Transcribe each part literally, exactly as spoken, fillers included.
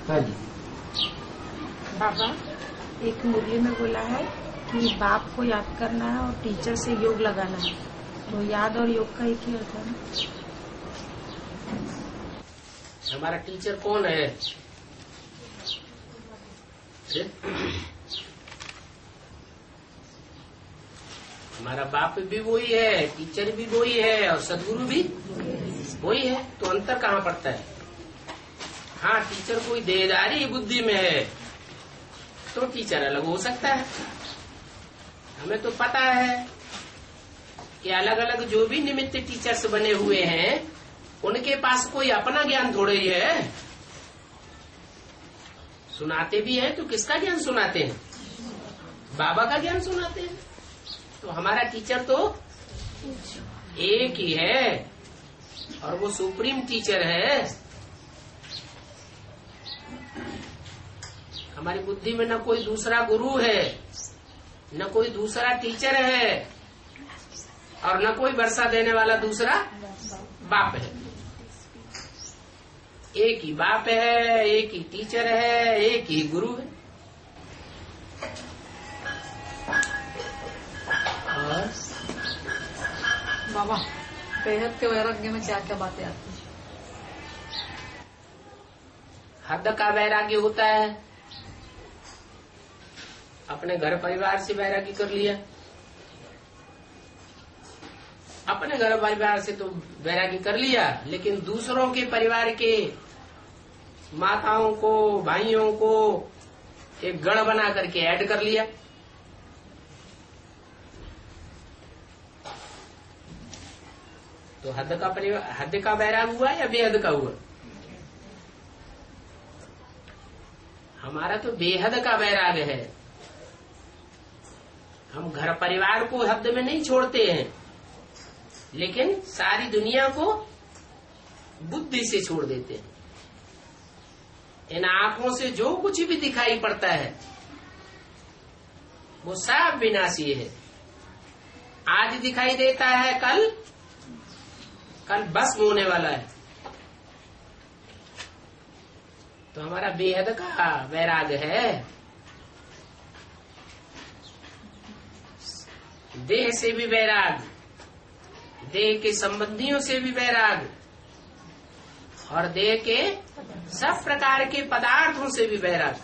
हाँ जी। बाबा, एक मुरली में बोला है कि बाप को याद करना है और टीचर से योग लगाना है, तो याद और योग का एक ही अर्थ है ना? हमारा टीचर कौन है? हमारा बाप भी वही है, टीचर भी वही है और सदगुरु भी वही है, तो अंतर कहाँ पड़ता है? हाँ, टीचर कोई देहदारी बुद्धि में है तो टीचर अलग हो सकता है। हमें तो पता है कि अलग अलग जो भी निमित्त टीचर्स बने हुए हैं उनके पास कोई अपना ज्ञान थोड़े ही है। सुनाते भी हैं तो किसका ज्ञान सुनाते हैं? बाबा का ज्ञान सुनाते हैं। तो हमारा टीचर तो एक ही है और वो सुप्रीम टीचर है। हमारी बुद्धि में न कोई दूसरा गुरु है, न कोई दूसरा टीचर है और न कोई वर्षा देने वाला दूसरा बाप है। एक ही बाप है, एक ही टीचर है, एक ही गुरु है। और बाबा, बेहद के वैराग्य में क्या क्या बातें आती हैं? हद का वैराग्य होता है, अपने घर परिवार से वैराग्य कर लिया। अपने घर परिवार से तो वैराग्य कर लिया, लेकिन दूसरों के परिवार के माताओं को, भाइयों को एक गण बना करके ऐड कर लिया। तो हद का परिवार, हद का वैराग हुआ या बेहद का हुआ? हमारा तो बेहद का वैराग है। हम घर परिवार को हद में नहीं छोड़ते हैं, लेकिन सारी दुनिया को बुद्धि से छोड़ देते हैं। इन आंखों से जो कुछ भी दिखाई पड़ता है वो सब विनाशी है। आज दिखाई देता है, कल कल भस्म होने वाला है। तो हमारा बेहद का वैराग है। देह से भी वैराग, देह के संबंधियों से भी वैराग और देह के सब प्रकार के पदार्थों से भी वैराग।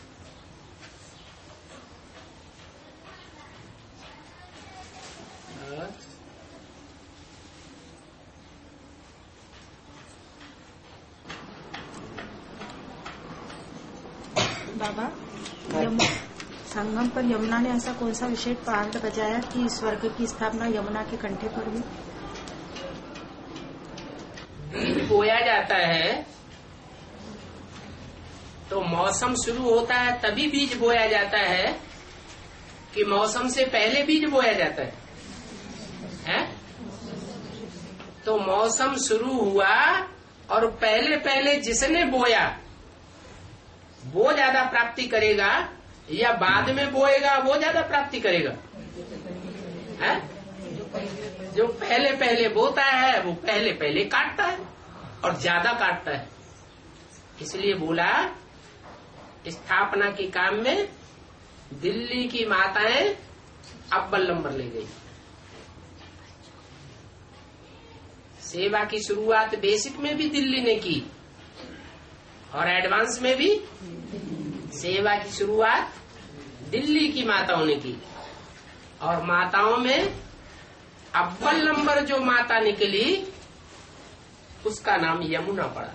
बाबा, संगम पर यमुना ने ऐसा कौन सा विशेष पाठ बजाया कि स्वर्ग की स्थापना यमुना के कंठे पर हुई? बीज बोया जाता है तो मौसम शुरू होता है तभी बीज बोया जाता है कि मौसम से पहले बीज बोया जाता है, है? तो मौसम शुरू हुआ और पहले पहले जिसने बोया वो ज्यादा प्राप्ति करेगा या बाद में बोएगा वो ज्यादा प्राप्ति करेगा? है? जो पहले पहले बोता है वो पहले पहले काटता है और ज्यादा काटता है। इसलिए बोला स्थापना के काम में दिल्ली की माताएं अव्वल नंबर ले गई। सेवा की शुरुआत बेसिक में भी दिल्ली ने की और एडवांस में भी सेवा की शुरुआत दिल्ली की माताओं ने की। और माताओं में अव्वल नंबर जो माता निकली उसका नाम यमुना पड़ा।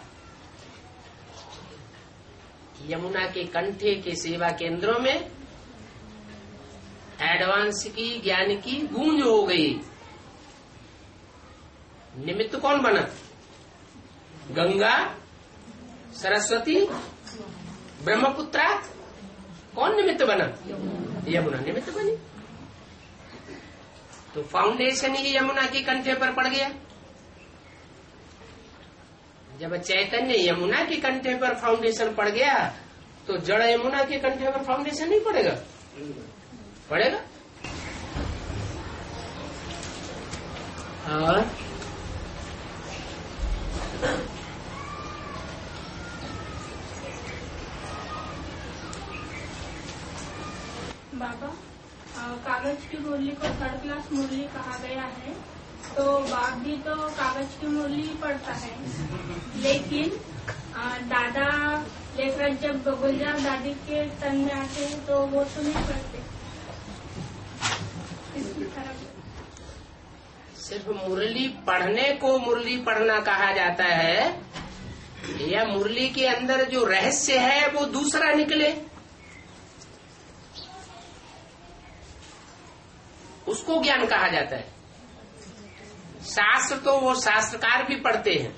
यमुना के कंठे के सेवा केंद्रों में एडवांस की ज्ञान की गूंज हो गई। निमित्त कौन बना? गंगा, सरस्वती, ब्रह्मपुत्रा। कौन निमित्त बना? यमुना निमित्त बनी। तो फाउंडेशन ही यमुना के कंठे पर पड़ गया। जब चैतन्य यमुना के कंठे पर फाउंडेशन पड़ गया तो जड़ यमुना के कंठे पर फाउंडेशन नहीं पड़ेगा? पड़ेगा। और बाबा, आ, कागज की मुरली को थर्ड क्लास मुरली कहा गया है, तो बाप भी तो कागज की मुरली पढ़ता है, लेकिन आ, दादा लेकर जब गुलजार दादी के तन में आते हैं तो वो तो नहीं पढ़ते। इसकी तरफ सिर्फ मुरली पढ़ने को मुरली पढ़ना कहा जाता है, या मुरली के अंदर जो रहस्य है वो दूसरा निकले, उसको ज्ञान कहा जाता है। शास्त्र तो वो शास्त्रकार भी पढ़ते हैं,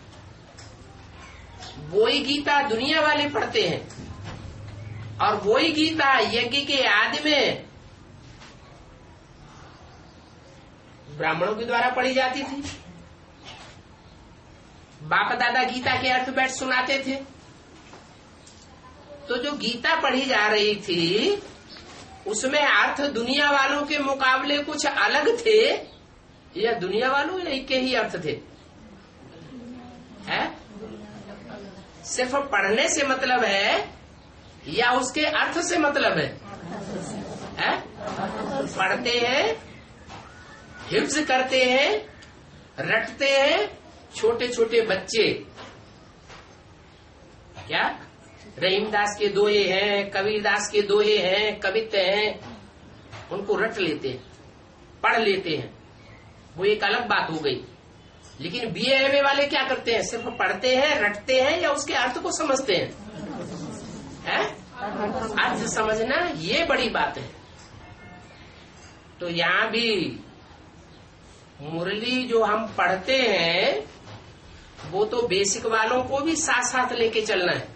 वही गीता दुनिया वाले पढ़ते हैं, और वही गीता यज्ञ के आदि में ब्राह्मणों के द्वारा पढ़ी जाती थी। बाप दादा गीता के अर्थ बैठ सुनाते थे। तो जो गीता पढ़ी जा रही थी उसमें अर्थ दुनिया वालों के मुकाबले कुछ अलग थे, या दुनिया वालों के ही अर्थ थे? है? सिर्फ पढ़ने से मतलब है या उसके अर्थ से मतलब है? है? पढ़ते हैं, हिफ्ज करते हैं, रटते हैं छोटे छोटे बच्चे। क्या रहीमदास के दोहे हैं, कबीरदास के दोहे हैं, कवित्ते हैं, उनको रट लेते हैं, पढ़ लेते हैं, वो एक अलग बात हो गई। लेकिन बी एम ए वाले क्या करते हैं? सिर्फ पढ़ते हैं, रटते हैं, या उसके अर्थ को समझते हैं? है? अर्थ समझना ये बड़ी बात है। तो यहाँ भी मुरली जो हम पढ़ते हैं वो तो बेसिक वालों को भी साथ साथ लेके चलना है,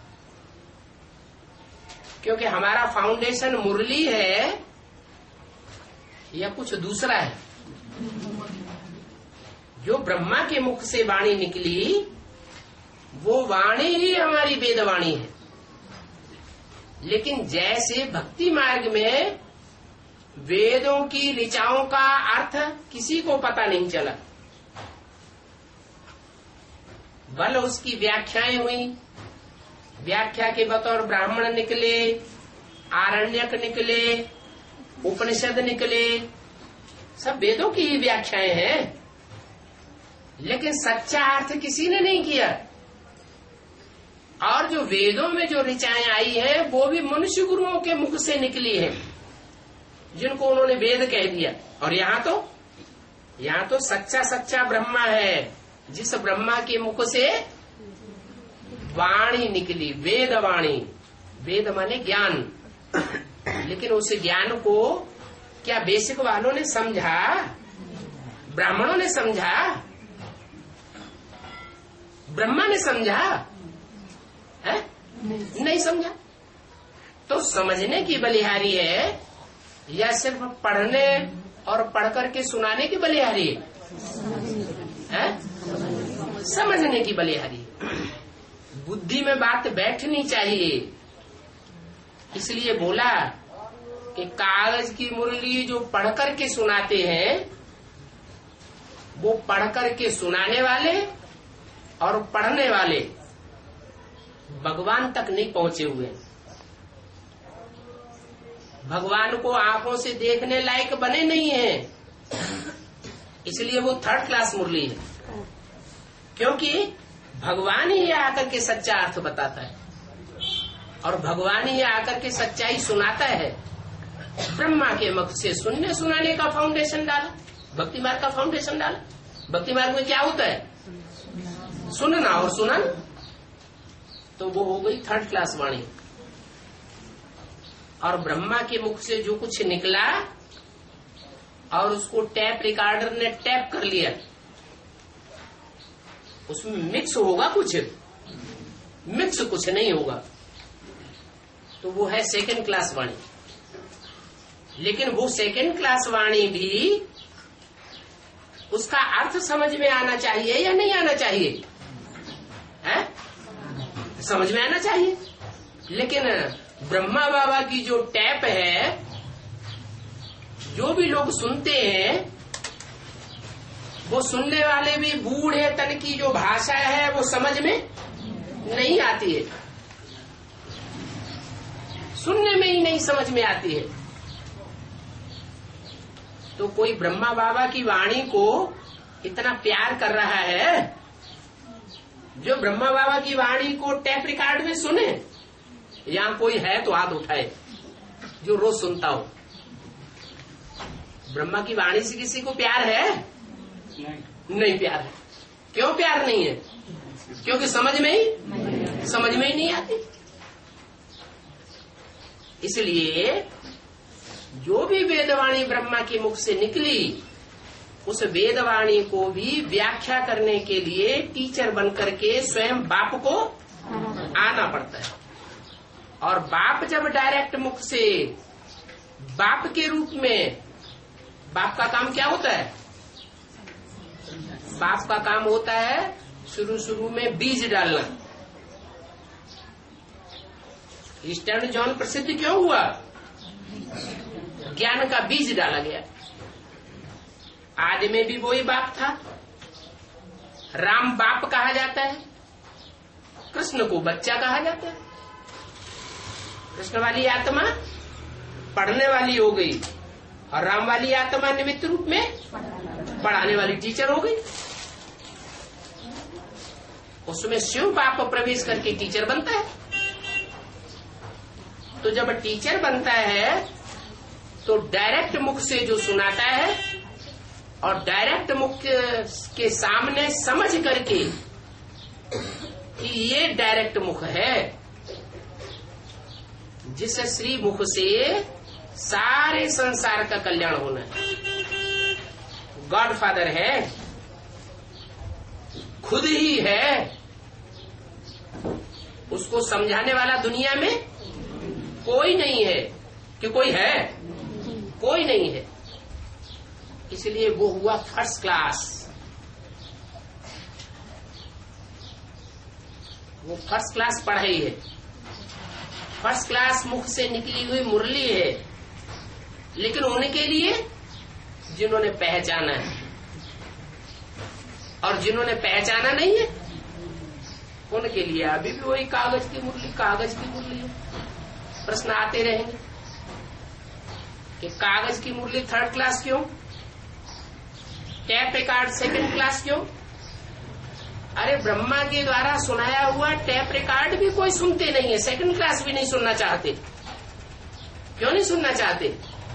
क्योंकि हमारा फाउंडेशन मुरली है या कुछ दूसरा है। जो ब्रह्मा के मुख से वाणी निकली वो वाणी ही हमारी वेदवाणी है। लेकिन जैसे भक्ति मार्ग में वेदों की ऋचाओं का अर्थ किसी को पता नहीं चला, बल उसकी व्याख्याएं हुई, व्याख्या के बतौर ब्राह्मण निकले, आरण्यक निकले, उपनिषद निकले, सब वेदों की ही व्याख्याएं हैं, लेकिन सच्चा अर्थ किसी ने नहीं किया। और जो वेदों में जो ऋचाएं आई है वो भी मनुष्य गुरुओं के मुख से निकली है, जिनको उन्होंने वेद कह दिया। और यहाँ तो यहाँ तो सच्चा सच्चा ब्रह्मा है, जिस ब्रह्मा के मुख से वाणी निकली, वेद वाणी। वेद माने ज्ञान। लेकिन उस ज्ञान को क्या बेसिक वालों ने समझा? ब्राह्मणों ने समझा? ब्रह्मा ने समझा? है? नहीं, नहीं समझा। तो समझने की बलिहारी है या सिर्फ पढ़ने और पढ़ करके सुनाने की बलिहारी है? है? समझने की बलिहारी है। बुद्धि में बात बैठनी चाहिए। इसलिए बोला कि कागज की मुरली जो पढ़ करके सुनाते हैं वो पढ़ करके सुनाने वाले और पढ़ने वाले भगवान तक नहीं पहुंचे हुए। भगवान को आंखों से देखने लायक बने नहीं है, इसलिए वो थर्ड क्लास मुरली है। क्योंकि भगवान ही आकर के सच्चा अर्थ बताता है और भगवान ही आकर के सच्चाई सुनाता है। ब्रह्मा के मुख से सुनने सुनाने का फाउंडेशन डाला, भक्ति मार्ग का फाउंडेशन डाला। भक्ति मार्ग में क्या होता है? सुनना और सुनन। तो वो हो गई थर्ड क्लास वाणी। और ब्रह्मा के मुख से जो कुछ निकला और उसको टैप रिकॉर्डर ने टैप कर लिया, उसमें मिक्स होगा कुछ? मिक्स कुछ नहीं होगा। तो वो है सेकंड क्लास वाणी। लेकिन वो सेकंड क्लास वाणी भी उसका अर्थ समझ में आना चाहिए या नहीं आना चाहिए? है? समझ में आना चाहिए। लेकिन ब्रह्मा बाबा की जो टैप है, जो भी लोग सुनते हैं, वो सुनने वाले भी बूढ़े तन की जो भाषा है वो समझ में नहीं आती है, सुनने में ही नहीं समझ में आती है। तो कोई ब्रह्मा बाबा की वाणी को इतना प्यार कर रहा है, जो ब्रह्मा बाबा की वाणी को टेप रिकॉर्ड में सुने। यहाँ कोई है तो हाथ उठाए जो रोज सुनता हो। ब्रह्मा की वाणी से किसी को प्यार है? नहीं, नहीं प्यार है। क्यों प्यार नहीं है? क्योंकि समझ में ही समझ में ही नहीं आती। इसलिए जो भी वेदवाणी ब्रह्मा के मुख से निकली, उस वेदवाणी को भी व्याख्या करने के लिए टीचर बनकर के स्वयं बाप को आना पड़ता है। और बाप जब डायरेक्ट मुख से बाप के रूप में, बाप का काम क्या होता है? बाप का काम होता है शुरू शुरू में बीज डालना। ईस्टर्न जॉन प्रसिद्ध क्यों हुआ? ज्ञान का बीज डाला गया। आदि में भी वही बाप था। राम बाप कहा जाता है, कृष्ण को बच्चा कहा जाता है। कृष्ण वाली आत्मा पढ़ने वाली हो गई और राम वाली आत्मा निमित्त रूप में पढ़ाने वाली टीचर हो गई। उसमें शिव बाप प्रवेश करके टीचर बनता है। तो जब टीचर बनता है तो डायरेक्ट मुख से जो सुनाता है और डायरेक्ट मुख के सामने समझ करके कि ये डायरेक्ट मुख है, जिस श्री मुख से सारे संसार का कल्याण होना है। गॉड फादर है, खुद ही है, उसको समझाने वाला दुनिया में कोई नहीं है। कि कोई है? कोई नहीं है। इसलिए वो हुआ फर्स्ट क्लास। वो फर्स्ट क्लास पढ़ाई है, फर्स्ट क्लास मुख से निकली हुई मुरली है। लेकिन उनके लिए जिन्होंने पहचाना है, और जिन्होंने पहचाना नहीं है उनके लिए अभी भी वही कागज की मुरली, कागज की मुरली है। प्रश्न आते रहेंगे कि कागज की मुरली थर्ड क्लास क्यों, टैप रिकॉर्ड सेकंड क्लास क्यों? अरे ब्रह्मा के द्वारा सुनाया हुआ टैप रिकॉर्ड भी कोई सुनते नहीं है, सेकंड क्लास भी नहीं सुनना चाहते। क्यों नहीं सुनना चाहते?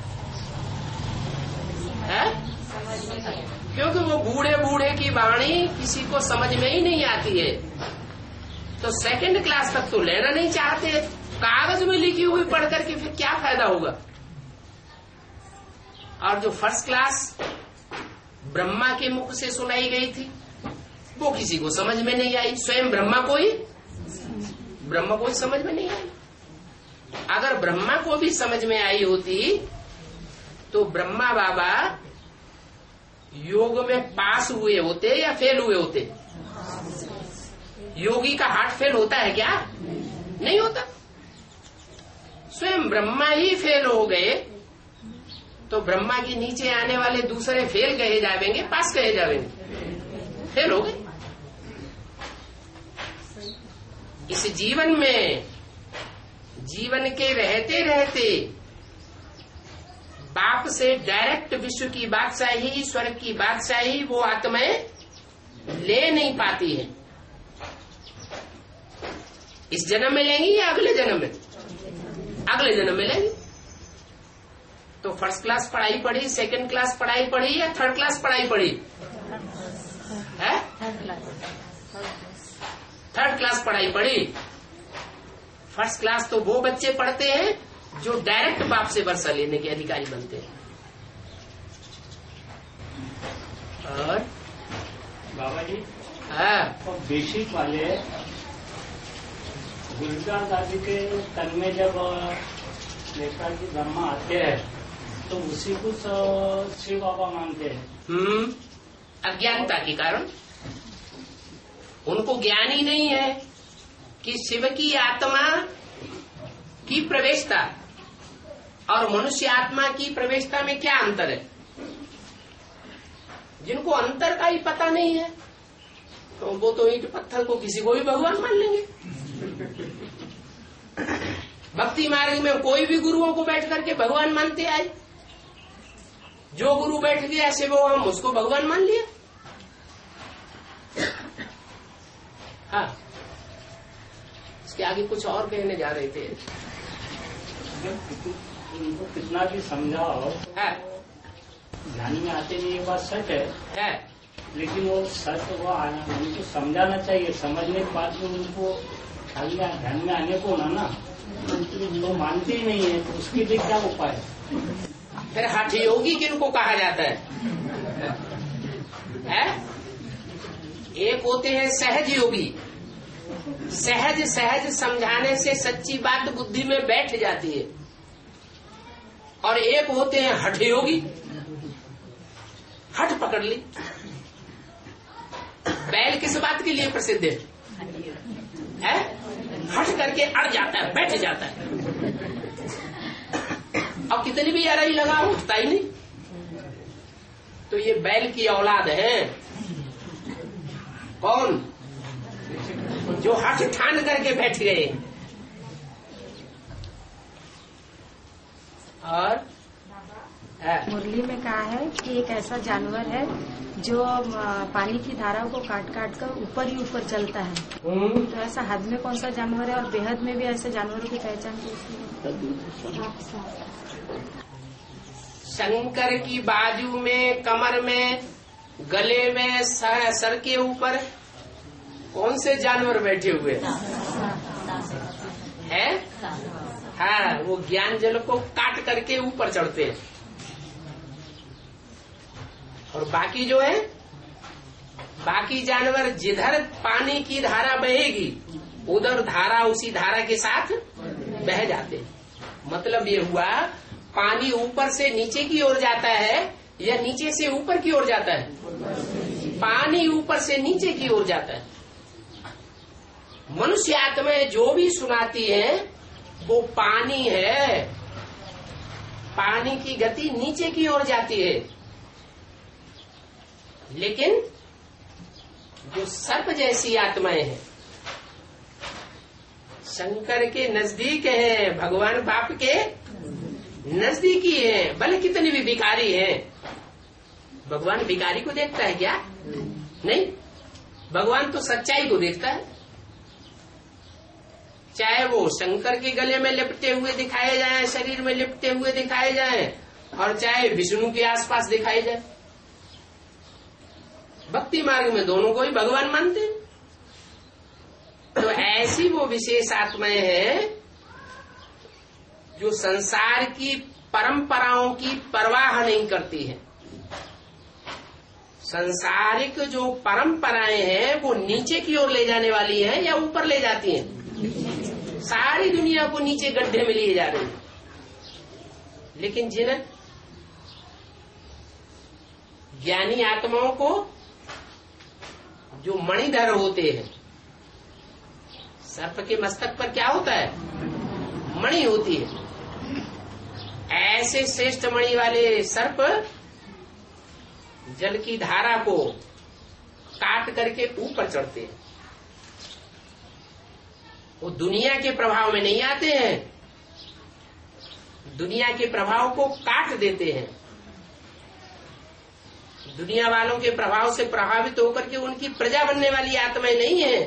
है? क्योंकि वो बूढ़े बूढ़े की वाणी किसी को समझ में ही नहीं आती है। तो सेकंड क्लास तक तो लेना नहीं चाहते। कागज में लिखी हुई पढ़ करके फिर क्या फायदा होगा? और जो फर्स्ट क्लास ब्रह्मा के मुख से सुनाई गई थी वो किसी को समझ में नहीं आई। स्वयं ब्रह्मा को ही ब्रह्मा को ही समझ में नहीं आई। अगर ब्रह्मा को भी समझ में आई होती तो ब्रह्मा बाबा योग में पास हुए होते या फेल हुए होते? योगी का हार्ट फेल होता है क्या? नहीं होता। स्वयं ब्रह्मा ही फेल हो गए तो ब्रह्मा के नीचे आने वाले दूसरे फेल कहे जाएंगे, पास कहे जाएंगे? फेल हो गए। इस जीवन में, जीवन के रहते रहते बाप से डायरेक्ट विश्व की बादशाही, स्वर्ग की बादशाही वो आत्माएं ले नहीं पाती है। इस जन्म में लेंगी या अगले जन्म में? अगले जन्म में लेंगी। तो फर्स्ट क्लास पढ़ाई पढ़ी, सेकंड क्लास पढ़ाई पढ़ी या थर्ड क्लास पढ़ाई पढ़ी है? थर्ड क्लास पढ़ाई पढ़ी। फर्स्ट क्लास तो वो बच्चे पढ़ते हैं जो डायरेक्ट बाप से वर्षा लेने के अधिकारी बनते हैं। और बाबा जी, हाँ, और बेसिक वाले गुरुदास दादी के तन में जब नेता जी ब्रह्मा आते हैं तो उसी को शिव बाबा मानते हैं। हम्म अज्ञानता के कारण उनको ज्ञान ही नहीं है कि शिव की आत्मा की प्रवेशता और मनुष्य आत्मा की प्रवेशता में क्या अंतर है। जिनको अंतर का ही पता नहीं है तो वो तो ईंट पत्थर को किसी को भी भगवान मान लेंगे। भक्ति मार्ग में कोई भी गुरुओं को बैठ करके भगवान मानते आए। जो गुरु बैठ गया ऐसे वो हम उसको भगवान मान लिया। हाँ, इसके आगे कुछ और कहने जा रहे थे। उनको कितना भी समझाओ है ध्यान में आते नहीं, ये बात सच है, है लेकिन वो सच वो आना उनको समझाना चाहिए। समझने के बाद में उनको ध्यान में आने को ना ना तो मानते ही नहीं है, तो उसके लिए क्या उपाय है? फिर हठ योगी किनको कहा जाता है? है एक होते हैं सहज योगी, सहज सहज समझाने से सच्ची बात बुद्धि में बैठ जाती है, और एक होते हैं हठ योगी, हठ पकड़ ली। बैल किस बात के लिए प्रसिद्ध है? है? हट करके अड़ जाता है, बैठ जाता है, और कितनी भी अड़ाई लगा उठता ही नहीं। तो ये बैल की औलाद है। कौन? जो हठ ठान करके बैठ गए। और मुरली में कहा है कि एक ऐसा जानवर है जो पानी की धाराओं को काट काट कर ऊपर ही ऊपर चलता है। तो ऐसा हद में कौन सा जानवर है, और बेहद में भी ऐसे जानवरों की पहचान कैसी है? शंकर की बाजू में, कमर में, गले में, सर, सर के ऊपर कौन से जानवर बैठे हुए हैं? हाँ, वो ज्ञान जल को काट करके ऊपर चढ़ते हैं। और बाकी जो है, बाकी जानवर जिधर पानी की धारा बहेगी उधर धारा उसी धारा के साथ बह जाते। मतलब ये हुआ, पानी ऊपर से नीचे की ओर जाता है या नीचे से ऊपर की ओर जाता है? पानी ऊपर से नीचे की ओर जाता है। मनुष्य आत्माएं जो भी सुनाती है वो पानी है, पानी की गति नीचे की ओर जाती है। लेकिन जो सर्प जैसी आत्माएं हैं, शंकर के नजदीक है, भगवान बाप के नजदीकी है, भले कितनी भी भिखारी है। भगवान भिखारी को देखता है क्या? नहीं, भगवान तो सच्चाई को देखता है। चाहे वो शंकर के गले में लिपटे हुए दिखाए जाए, शरीर में लिपटे हुए दिखाए जाए, और चाहे विष्णु के आसपास दिखाई जाए। भक्ति मार्ग में दोनों को ही भगवान मानते हैं। तो ऐसी वो विशेष आत्माएं हैं जो संसार की परंपराओं की परवाह नहीं करती है। संसारिक जो परंपराएं हैं वो नीचे की ओर ले जाने वाली हैं या ऊपर ले जाती हैं? सारी दुनिया को नीचे गड्ढे में लिए जा रही है। लेकिन जिन ज्ञानी आत्माओं को जो मणिधर होते हैं, सर्प के मस्तक पर क्या होता है? मणि होती है। ऐसे श्रेष्ठ मणि वाले सर्प जल की धारा को काट करके ऊपर चढ़ते हैं। वो दुनिया के प्रभाव में नहीं आते हैं, दुनिया के प्रभाव को काट देते हैं। दुनिया वालों के प्रभाव से प्रभावित होकर के उनकी प्रजा बनने वाली आत्माएं नहीं है,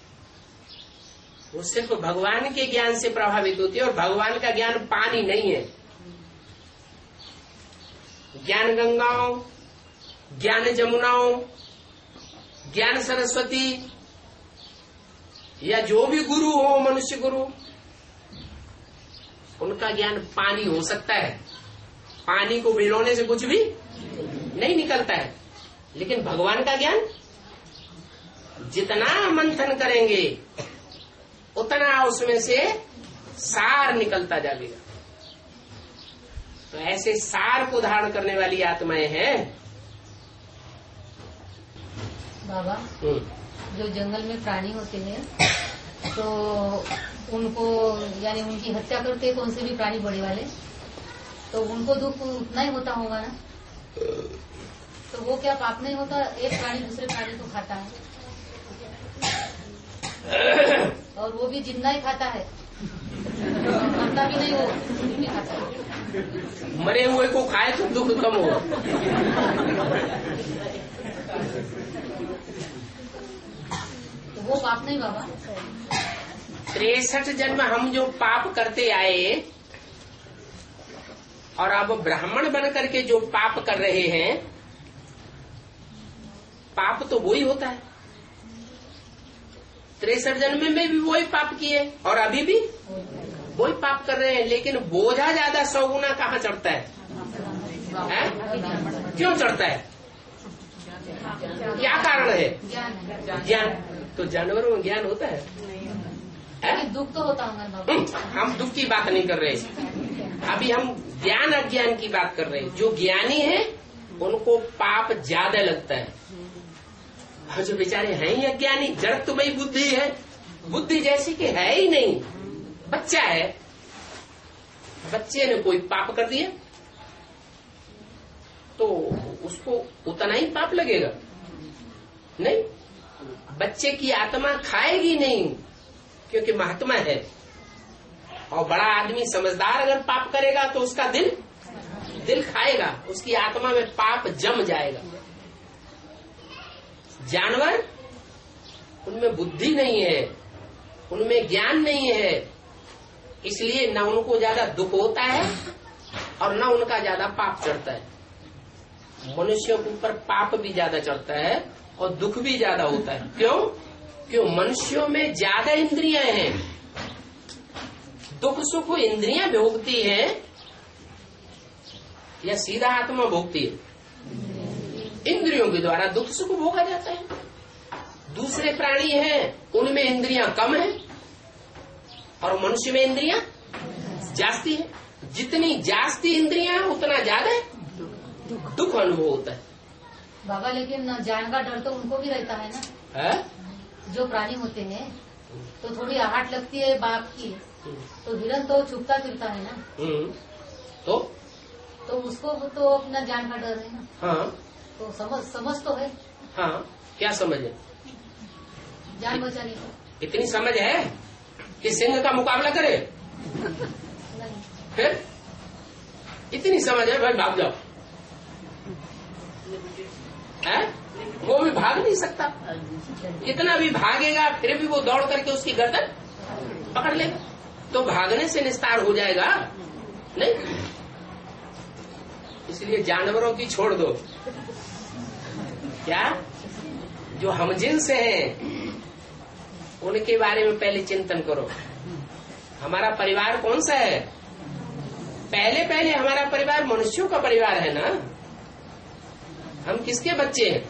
वो सिर्फ भगवान के ज्ञान से प्रभावित होती है। और भगवान का ज्ञान पानी नहीं है। ज्ञान गंगाओं, ज्ञान जमुनाओं, ज्ञान सरस्वती, या जो भी गुरु हो, मनुष्य गुरु, उनका ज्ञान पानी हो सकता है। पानी को भिगोने से कुछ भी नहीं निकलता है। लेकिन भगवान का ज्ञान जितना मंथन करेंगे उतना उसमें से सार निकलता जाएगा। तो ऐसे सार को धारण करने वाली आत्माएं हैं। बाबा, जो जंगल में प्राणी होते हैं तो उनको, यानी उनकी हत्या करते हैं कौन से भी प्राणी बड़े वाले, तो उनको दुख उतना ही होता होगा ना? तो वो क्या पाप नहीं होता? एक प्राणी दूसरे प्राणी को खाता है और वो भी जिंदा ही खाता है। मरता भी नहीं, वो कुछ नहीं खाता। मरे हुए को खाए तो दुख कम हो। तो वो पाप नहीं बाबा। तिरसठ जन्म हम जो पाप करते आए और अब ब्राह्मण बन करके जो पाप कर रहे हैं, पाप तो वही होता है। तिरसठ जन्म में भी वही पाप किए और अभी भी वही पाप कर रहे हैं, लेकिन बोझा ज्यादा सौ गुना कहाँ चढ़ता है, है? क्यों चढ़ता है? क्या कारण है? ज्ञान। तो जानवरों में ज्ञान होता है, है? दुख तो होता होगा बाबा। हम दुख की बात नहीं कर रहे, अभी हम ज्ञान अज्ञान की बात कर रहे हैं। जो ज्ञानी है उनको पाप ज्यादा लगता है, और जो बेचारे हैं ही अज्ञानी, जड़ तो भाई बुद्धि है, बुद्धि जैसी कि है ही नहीं। बच्चा है, बच्चे ने कोई पाप कर दिया तो उसको उतना ही पाप लगेगा? नहीं, बच्चे की आत्मा खाएगी नहीं, क्योंकि महात्मा है। और बड़ा आदमी समझदार अगर पाप करेगा तो उसका दिल दिल खाएगा, उसकी आत्मा में पाप जम जाएगा। जानवर, उनमें बुद्धि नहीं है, उनमें ज्ञान नहीं है, इसलिए न उनको ज्यादा दुख होता है और न उनका ज्यादा पाप चढ़ता है। मनुष्यों के ऊपर पाप भी ज्यादा चढ़ता है और दुख भी ज्यादा होता है। क्यों? क्यों? मनुष्यों में ज्यादा इंद्रियां हैं, दुख सुख इंद्रियां भोगती है या सीधा आत्मा भोगती है? इंद्रियों के द्वारा दुख सुख भोगा जाता है। दूसरे प्राणी हैं उनमें इंद्रियां कम है और मनुष्य में इंद्रियां जास्ती है। जितनी जास्ती इंद्रियां उतना ज्यादा दुख अनुभव होता है। बाबा लेकिन जान का डर तो उनको भी रहता है ना, है? जो प्राणी होते हैं तो थोड़ी आहट लगती है बाप की, तो हिरन तो छुपता फिरता है ना, तो तो उसको तो अपना जान का डर है ना। हाँ, तो समझ समझ तो है। हाँ, क्या समझ है? जान बचाने की इतनी समझ है कि सिंह का मुकाबला करे? नहीं। फिर इतनी समझ है भाई भाग जाओ, है? वो भी भाग नहीं सकता। इतना भी भागेगा फिर भी वो दौड़ करके उसकी गर्दन पकड़ लेगा, तो भागने से निस्तार हो जाएगा नहीं। इसलिए जानवरों की छोड़ दो, क्या जो हमजिन्स हैं उनके बारे में पहले चिंतन करो। हमारा परिवार कौन सा है? पहले पहले हमारा परिवार मनुष्यों का परिवार है ना। हम किसके बच्चे हैं?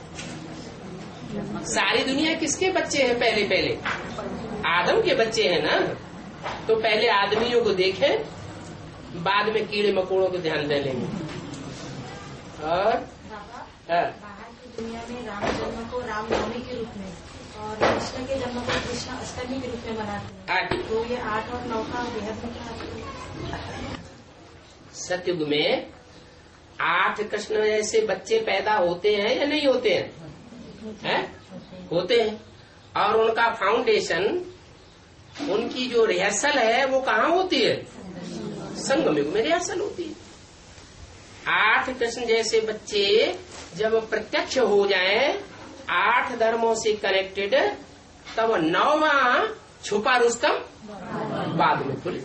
सारी दुनिया किसके बच्चे हैं? पहले पहले आदम के बच्चे हैं ना। तो पहले आदमियों को देखें, बाद में कीड़े मकोड़ों को ध्यान दे लेंगे। और बाहर की दुनिया में राम जन्म को रामनवमी के रूप में और कृष्ण के जन्म को कृष्ण अष्टमी के रूप में मनाते हैं। तो ये आठ और नौ का बेहद मतलब सतयुग में आठ कृष्ण जैसे बच्चे पैदा होते हैं या नहीं होते हैं? है? होते हैं। और उनका फाउंडेशन, उनकी जो रिहर्सल है वो कहाँ होती है? संगम युग में रिहर्सल होती है। आठ कृष्ण जैसे बच्चे जब प्रत्यक्ष हो जाएं, आठ धर्मों से कनेक्टेड, तब नौवा छुपा रुस्तम बाद में खुले।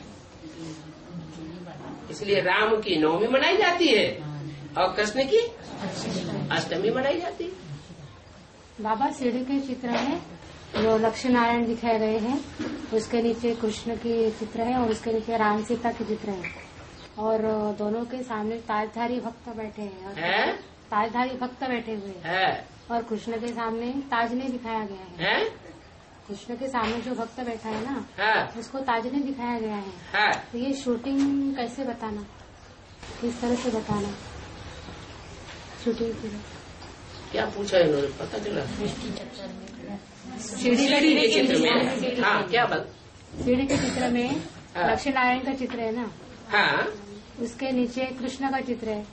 इसलिए राम की नवमी मनाई जाती है और कृष्ण की अष्टमी मनाई जाती है। बाबा सीढ़ी के चित्र में जो लक्ष्मी नारायण दिखाए गए हैं, उसके नीचे कृष्ण की चित्र है और उसके नीचे राम सीता के चित्र है, और दोनों के सामने ताजधारी भक्त बैठे हैं। है? ताजधारी भक्त बैठे हुए हैं है? और कृष्ण के सामने ताज नहीं दिखाया गया है। है? कृष्ण के सामने जो भक्त बैठा है ना, है? उसको ताज नहीं दिखाया गया है। है? तो ये शूटिंग कैसे बताना, किस तरह से बताना शूटिंग की? क्या पूछा है इन्होंने, पता चला? सीढ़ी सीढ़ी के चित्र में, हाँ क्या बात? सीढ़ी के चित्र में हाँ। लक्ष्मी नारायण का चित्र है ना, हाँ उसके नीचे कृष्ण का चित्र है,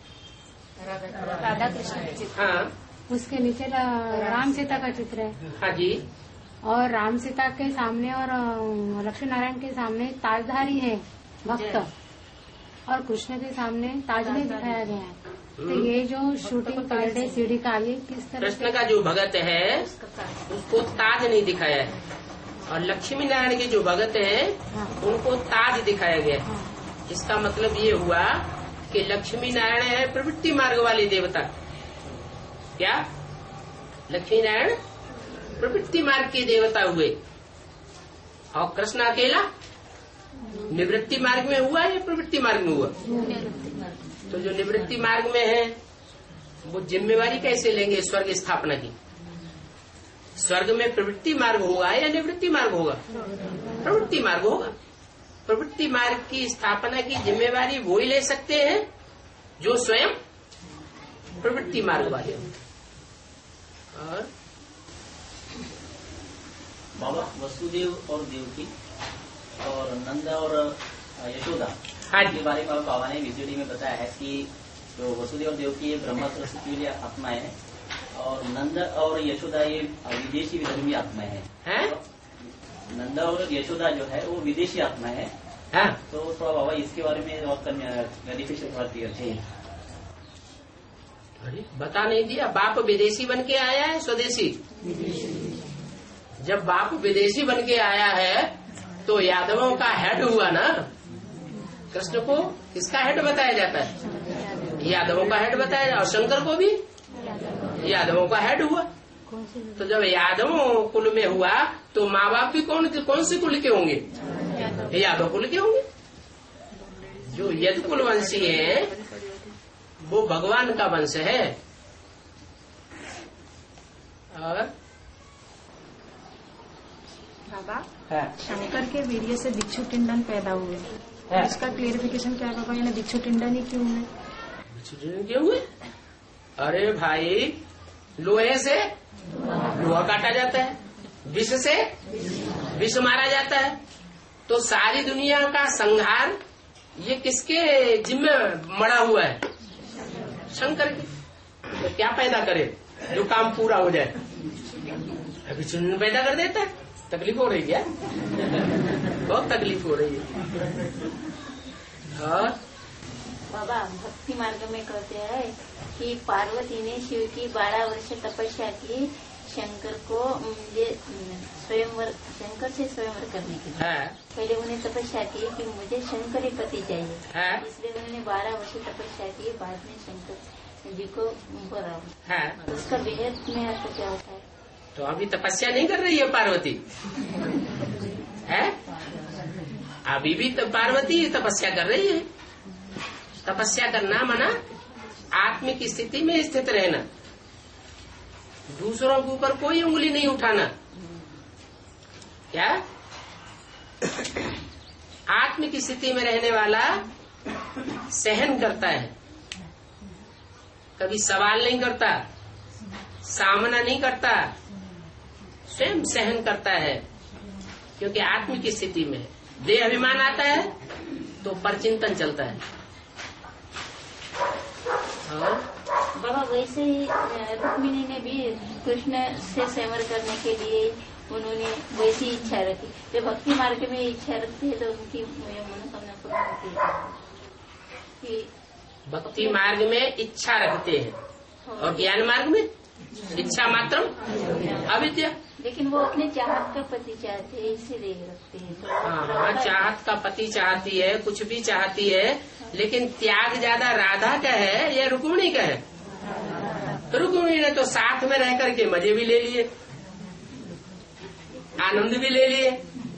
राधा कृष्ण के चित्र। हाँ उसके नीचे रा- राम सीता का चित्र है, हाँ जी। और राम सीता के सामने और अ, लक्ष्मी नारायण के सामने ताजधारी है भक्त, और कृष्ण के सामने ताज नहीं दिखाया गया है। तो ये जो शूटिंग परेड है सीढ़ी का, ये किस तरह कृष्ण का जो भगत है उसको ताज नहीं दिखाया है, और लक्ष्मी नारायण के जो भगत है उनको ताज दिखाया गया है। इसका मतलब ये हुआ कि लक्ष्मी नारायण है प्रवृत्ति मार्ग वाले देवता। क्या लक्ष्मी नारायण प्रवृत्ति मार्ग के देवता हुए, और कृष्ण अकेला निवृत्ति मार्ग में हुआ या प्रवृत्ति मार्ग में हुआ? तो जो निवृत्ति मार्ग में है वो जिम्मेवारी कैसे लेंगे स्वर्ग स्थापना की? स्वर्ग में प्रवृत्ति मार्ग होगा या निवृत्ति मार्ग होगा? प्रवृत्ति मार्ग होगा। प्रवृत्ति मार्ग की स्थापना की जिम्मेवारी वो ही ले सकते हैं जो स्वयं प्रवृत्ति मार्ग वाले हैं। और बाबा वसुदेव और देवकी और नंद और यशोदा हाँ के बारे में बाबा ने वीडियो में बताया है कि जो वसुदेव और देवकी ये ब्रह्मा सरस्वती वाली आत्माएं हैं, और नंद और यशोदा ये विदेशी धर्मी आत्माएं हैं। है? नंद और यशोदा जो है वो विदेशी आत्माएं हैं। हाँ? तो थोड़ा बाबा इसके बारे में और क्लैरिफिकेशन थोड़ा क्लियर चाहिए। अरे बता नहीं दिया, बाप विदेशी बन के आया है स्वदेशी? जब बाप विदेशी बन के आया है तो यादवों का हेड हुआ ना। कृष्ण को किसका हेड बताया जाता है? यादवों का हेड बताया जाता है, और शंकर को भी यादवों का हेड हुआ। तो जब यादवों कुल में हुआ तो माँ बाप भी कौन कौन से कुल के होंगे? यादव कुल के होंगे। जो यद कुल वंशी है वो भगवान का वंश है। और बाबा है। शंकर के वीर्य से दिक्षु टिंडन पैदा हुए, है। इसका क्लियरिफिकेशन क्या बाबा? यानी दिक्षु टिंडन ही क्यों है? क्यों हुए? अरे भाई लोहे से लोहा काटा जाता है, विष से विष मारा जाता है, तो सारी दुनिया का संहार ये किसके जिम्मे मड़ा हुआ है? शंकर के। तो क्या पैदा करे जो काम पूरा हो जाए? अभी चुन पैदा कर देता है। तकलीफ हो रही क्या? बहुत तकलीफ हो रही है। और बाबा भक्ति मार्ग में कहते हैं कि पार्वती ने शिव की बारह वर्ष तपस्या की शंकर को ये स्वयंवर शंकर से स्वयंवर करने के लिए। है। पहले उन्हें तपस्या की कि मुझे शंकर ही पति चाहिए, है। इसलिए उन्होंने बारह वर्ष तपस्या की, बाद में शंकर जी को बरा। है। उसका बेहद में अर्थ क्या होता है? तो अभी तपस्या नहीं कर रही है पार्वती? है? अभी भी तो पार्वती तपस्या कर रही है। तपस्या करना माना आत्मिक स्थिति में स्थित रहना, दूसरों के ऊपर कोई उंगली नहीं उठाना। क्या? आत्मिक स्थिति में रहने वाला सहन करता है, कभी सवाल नहीं करता, सामना नहीं करता, स्वयं सहन करता है, क्योंकि आत्मिक स्थिति में देह अभिमान आता है तो परचिंतन चलता है। और बाबा वैसे ही रुक्मिणी ने भी कृष्ण से सेवन करने के लिए उन्होंने वैसी इच्छा रखी। जब भक्ति मार्ग में इच्छा रखती है तो उनकी मनोकामना पूर्ण होती है। भक्ति मार्ग में इच्छा रखते हैं, और ज्ञान मार्ग में इच्छा मात्र अविद्या। लेकिन वो अपने चाहत का पति चाहते हैं, इसीलिए रखते हैं। तो हाँ हाँ, चाहत का पति चाहती है, कुछ भी चाहती है, लेकिन त्याग ज्यादा राधा का है या रुक्मिणी का है? तो रुक्मिणी ने तो साथ में रह करके मजे भी ले लिए, आनंद भी ले लिए,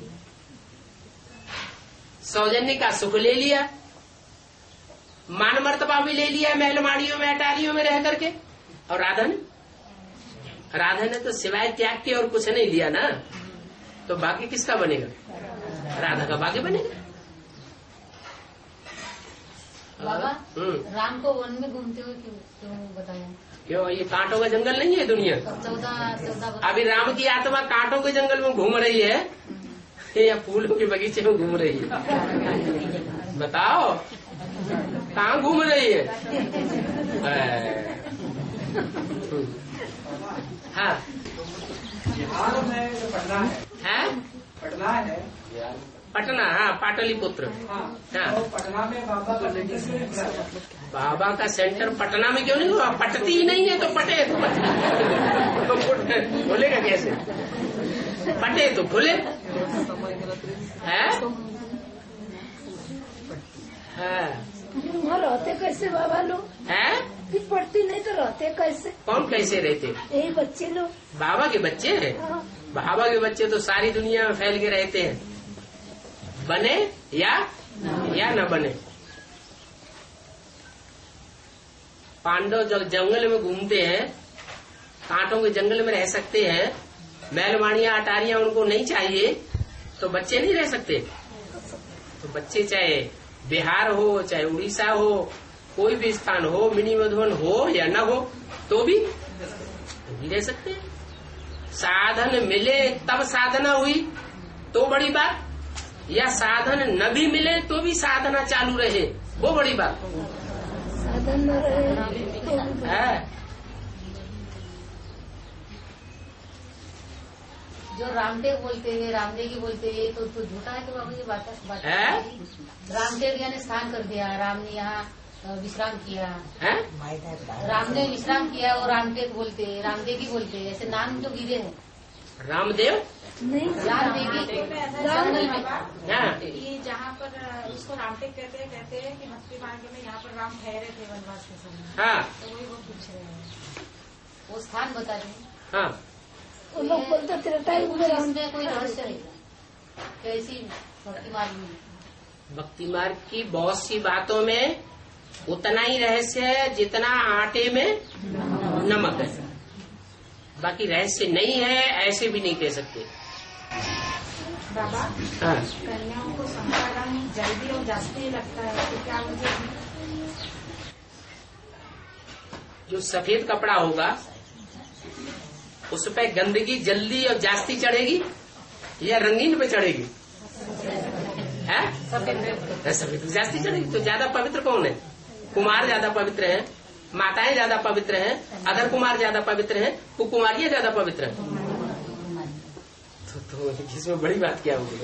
सौजन्य का सुख ले लिया, मान मर्तबा भी ले लिया, महल माड़ियों में अटारियों में रह करके। और राधा ने राधा ने तो सिवाय त्याग के और कुछ नहीं लिया ना, तो बाकी किसका बनेगा? राधा का बाकी बनेगा। बाबा हम्म। राम को वन में घूमते हुए क्यों क्यों बताया? क्यों? ये कांटों का जंगल नहीं है दुनिया? चौदह चौदह अभी राम की आत्मा कांटों के जंगल में घूम रही है या फूलों के बगीचे में घूम रही है? बताओ कहाँ घूम रही है? हाँ बिहार में जो पटना है, है पटना है, पटना, हाँ पाटलिपुत्र। हाँ, हाँ तो पटना में बाबा का सेंटर क्यों नहीं खुला है? बाबा का सेंटर पटना में क्यों नहीं हुआ? पटती ही नहीं है तो पटे तो पटे खुलेगा कैसे? पटे तो खुले है। वहाँ रहते कैसे बाबा लोग? है पढ़ती नहीं तो रहते कैसे? कौन कैसे रहते? यही बच्चे लोग। बाबा के बच्चे हैं। बाबा के बच्चे तो सारी दुनिया में फैल के रहते हैं, बने या या न बने। पांडव जब जंगल में घूमते हैं, कांटों के जंगल में रह सकते हैं, बैलवाणियां अटारियां उनको नहीं चाहिए, तो बच्चे नहीं रह सकते। तो बच्चे चाहे बिहार हो, चाहे उड़ीसा हो, कोई भी स्थान हो, मिनी मधुबन हो या न हो, तो भी नहीं रह सकते। साधन मिले तब साधना हुई तो बड़ी बात, या साधन न भी मिले तो भी साधना चालू रहे, वो बड़ी बात साधन न रहे है। जो रामदेव बोलते हैं, रामदेव की बोलते हैं, तो, तो झूठा है कि बाबू ये बात बात है? रामदेव यानी स्नान कर दिया, राम ने यहाँ विश्राम किया है? राम ने विश्राम किया और रामदेव बोलते हैं, रामदेवी बोलते हैं, ऐसे नाम जो गिरे हैं। रामदेव नहीं, रामदेवी जंगल में ये जहाँ पर उसको रामटेक कहते हैं, कहते हैं कि भक्ति मार्ग में यहाँ पर राम ठहरे थे वनवास के समय। हाँ तो वही वो पूछ रहे हैं, वो स्थान बता रहे हैं। हाँ वो लोग बोलते त्रेता युग में राम। इसमें कोई रहस्य रहेगा कैसी भक्ति मार्ग में? भक्ति मार्ग की बहुत सी बातों में उतना ही रहस्य है जितना आटे में नमक है, बाकी रहस्य नहीं है ऐसे भी नहीं कह सकते। बाबा हाँ कन्याओं को संसार रंग जल्दी और जास्ती लगता है, तो क्या मुझे जो सफेद कपड़ा होगा उस पे गंदगी जल्दी और जास्ती चढ़ेगी या रंगीन पे चढ़ेगी? है सफेद जास्ती चढ़ेगी। तो ज्यादा पवित्र कौन है? कुमार ज्यादा पवित्र है, माताएं ज्यादा पवित्र हैं, अदर कुमार ज्यादा पवित्र हैं, कुकुमारियां ज्यादा पवित्र हैं। तो, तो इसमें बड़ी बात क्या होगी?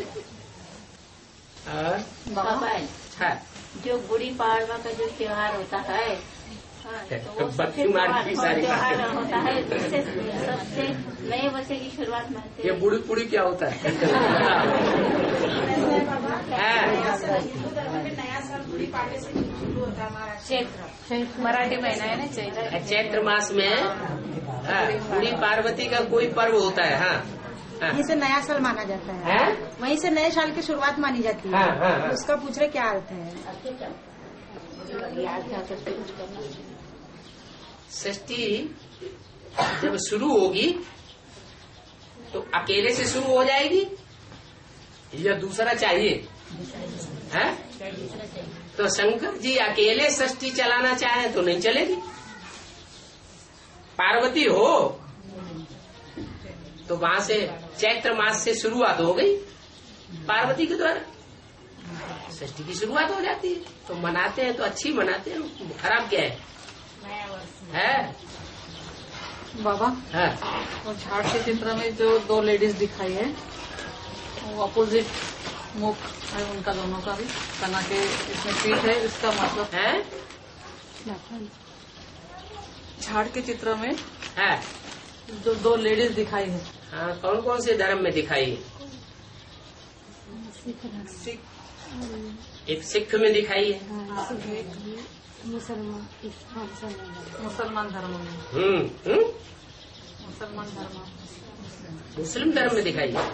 बाबा हाँ जो गुड़ी पाड़वा का जो त्योहार होता है, हाँ, तो वो भक्ति मार्ग की सारी त्योहार होता है, जिससे सबसे नए वर्ष की शुरुआत में ये बुड़ी पुड़ी क्या होता है? नया साल गुड़ी पाड़े से शुरू होता है हमारा चैत्र मराठी महीना है ना, चैत्र चैत्र मास में गुड़ी पार्वती का कोई पर्व होता है। हाँ वहीं से नया साल माना जाता है, है? वहीं से नए साल की शुरुआत मानी जाती है। हाँ, हाँ, हाँ। उसका पूछ रहे क्या अर्थ है? षष्ठी जब शुरू होगी तो अकेले से शुरू हो जाएगी या दूसरा चाहिए? है? तो शंकर जी अकेले षष्ठी चलाना चाहे तो नहीं चलेगी। पार्वती हो तो वहां से चैत्र मास से शुरुआत हो गई पार्वती के द्वारा, षष्ठी की शुरुआत हो जाती है। तो मनाते हैं तो अच्छी मनाते हैं, खराब क्या है? है बाबा है वो झाड़ के चित्र में जो दो लेडीज दिखाई है वो अपोजिट मुख है उनका, दोनों का भी तना के इसमें पीठ है, इसका मतलब है झाड़ के चित्र में है जो दो लेडीज दिखाई है। हाँ कौन कौन से धर्म में दिखाई है? सिख, एक सिख में दिखाई है, मुसलमान मुसलमान धर्म में, हम्म हम्म मुसलमान धर्म मुस्लिम धर्म में दिखाई है,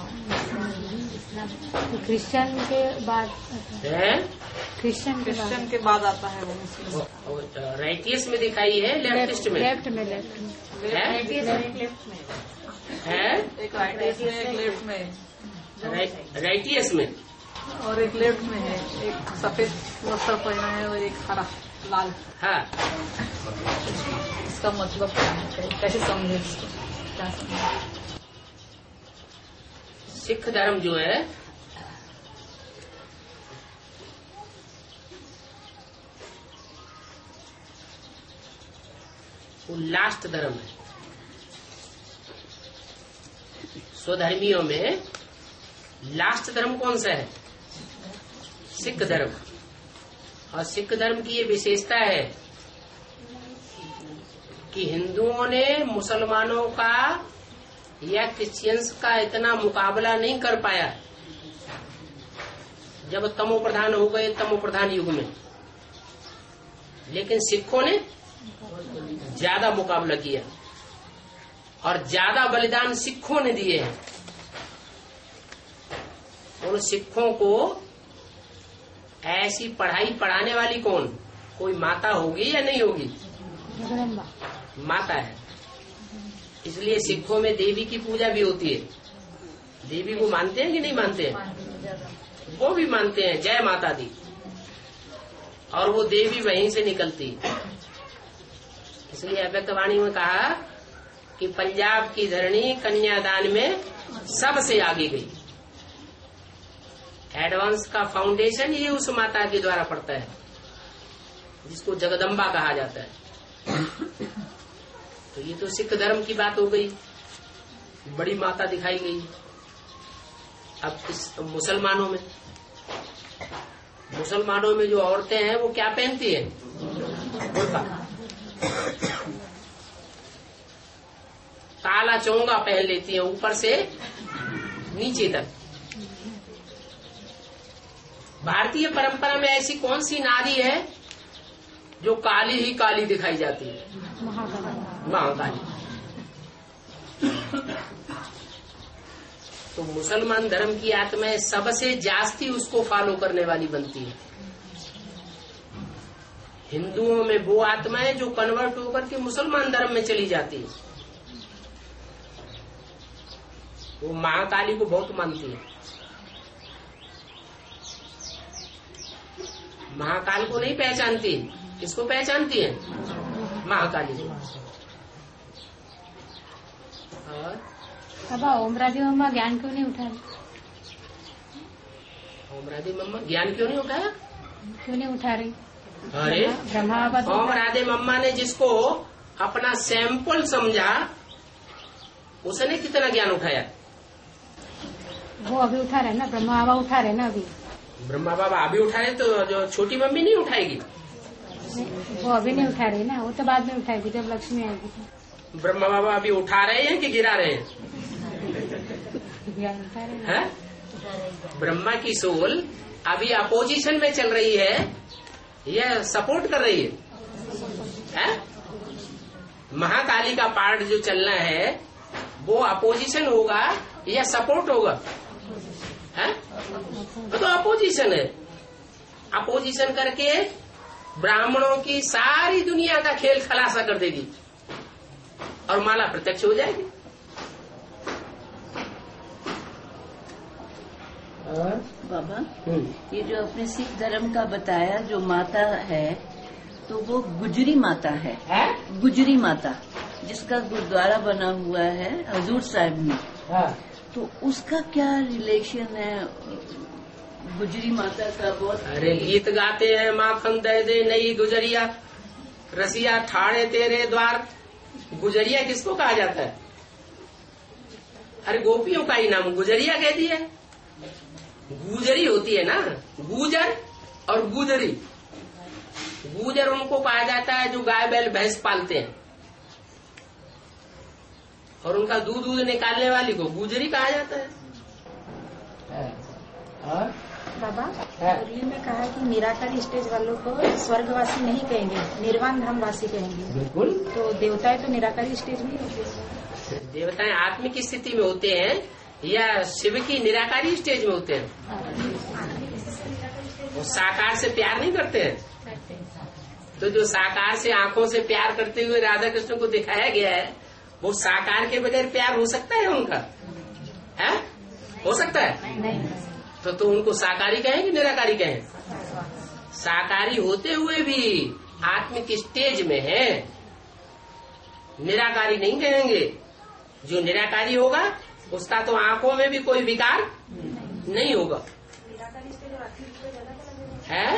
क्रिश्चियन के बाद है? क्रिश्चियन के बाद क्रिश्चियन के बाद आता है वो मुस्लिम। और- और राइटियस में दिखाई है, लेफ्टिस्ट में लेफ्ट में लेफ्ट में है? है एक राइट में एक लेफ्ट में राइ- राइटियस में और एक लेफ्ट में है, एक सफेद वस्त्र पहना है और एक हरा लाल। हाँ इसका मतलब क्या है, कैसे समझे इसको, क्या समझे? सिख धर्म जो है वो लास्ट धर्म है। स्वधर्मियों में लास्ट धर्म कौन सा है? सिख धर्म। और सिख धर्म की ये विशेषता है कि हिंदुओं ने मुसलमानों का या क्रिश्चियंस का इतना मुकाबला नहीं कर पाया जब तमो प्रधान हो गए, तमो प्रधान युग में। लेकिन सिखों ने ज्यादा मुकाबला किया और ज्यादा बलिदान सिखों ने दिए हैं। उन सिखों को ऐसी पढ़ाई पढ़ाने वाली कौन? कोई माता होगी या नहीं होगी? माता है। इसलिए सिखों में देवी की पूजा भी होती है। देवी को मानते हैं कि नहीं मानते हैं? वो भी मानते हैं, जय माता दी। और वो देवी वहीं से निकलती। इसलिए अव्यक्तवाणी में कहा कि पंजाब की धरणी कन्यादान में सबसे आगे गई। एडवांस का फाउंडेशन ये उस माता के द्वारा पड़ता है जिसको जगदम्बा कहा जाता है। तो ये तो सिख धर्म की बात हो गई, बड़ी माता दिखाई गई। अब इस मुसलमानों में मुसलमानों में जो औरतें हैं वो क्या पहनती है? बुर्का, काला चोंगा पहन लेती है ऊपर से नीचे तक। भारतीय परंपरा में ऐसी कौन सी नारी है जो काली ही काली दिखाई जाती है? महाकाली। तो मुसलमान धर्म की आत्माएं सबसे जास्ती उसको फॉलो करने वाली बनती है। हिंदुओं में वो आत्माएं जो कन्वर्ट होकर के मुसलमान धर्म में चली जाती है, वो महाकाली को बहुत मानती है। महाकाल को नहीं पहचानती, किसको पहचानती है? महाकाली को। और बाबा ओम राधे मम्मा ज्ञान क्यों नहीं उठाया? ओम राधे मम्मा ज्ञान क्यों नहीं उठाया? क्यों नहीं उठा रही? अरे ब्रह्मा बाबा ओम राधे मम्मा ने जिसको अपना सैंपल समझा उसने कितना ज्ञान उठाया? वो अभी उठा रहे ना, ब्रह्मा बाबा उठा रहे ना अभी। ब्रह्मा बाबा अभी उठा रहे तो जो छोटी मम्मी नहीं उठाएगी? वो अभी नहीं उठा रही ना, वो तो बाद में उठाएगी जब लक्ष्मी आएगी। ब्रह्मा बाबा अभी उठा रहे हैं कि गिरा रहे हैं? है? ब्रह्मा की सोल अभी अपोजिशन में चल रही है या सपोर्ट कर रही है? है? महाकाली का पार्ट जो चलना है वो अपोजिशन होगा या सपोर्ट होगा? है? तो अपोजिशन है। अपोजिशन करके ब्राह्मणों की सारी दुनिया का खेल खलासा कर देगी और माला प्रत्यक्ष हो जाएगी। बाबा, ये जो अपने सिख धर्म का बताया जो माता है तो वो गुजरी माता है, है? गुजरी माता जिसका गुरुद्वारा बना हुआ है हजूर साहिब में। हाँ। तो उसका क्या रिलेशन है गुजरी माता का? बहुत अरे गीत गाते हैं, माखन दे दे नई गुजरिया, रसिया ठाड़े तेरे द्वार। गुजरिया किसको कहा जाता है? अरे गोपियों का ही नाम गुजरिया कह दिया। गुजरी होती है ना, गुजर और गुजरी। गुजर उनको कहा जाता है जो गाय बैल भैंस पालते हैं और उनका दूध दूध निकालने वाली को गुजरी कहा जाता है। और बाबा मुरली में कहा है कि निराकारी स्टेज वालों को स्वर्गवासी नहीं कहेंगे, निर्वाण धाम वासी कहेंगे। बिल्कुल। तो देवताएं तो निराकारी स्टेज में होते हैं। देवताएं आत्मिक स्थिति में होते हैं या शिव की निराकारी स्टेज में होते हैं? वो साकार से प्यार नहीं करते हैं। तो जो साकार से आंखों से प्यार करते हुए राधा कृष्ण को दिखाया गया है वो साकार के बगैर प्यार हो सकता है उनका? है? हो सकता है? नहीं। तो तो उनको साकारी कहें कि निराकारी कहें? साकारी होते हुए भी आत्मिक स्टेज में है, निराकारी नहीं कहेंगे। जो निराकारी होगा उसका तो आंखों में भी कोई विकार नहीं होगा। है?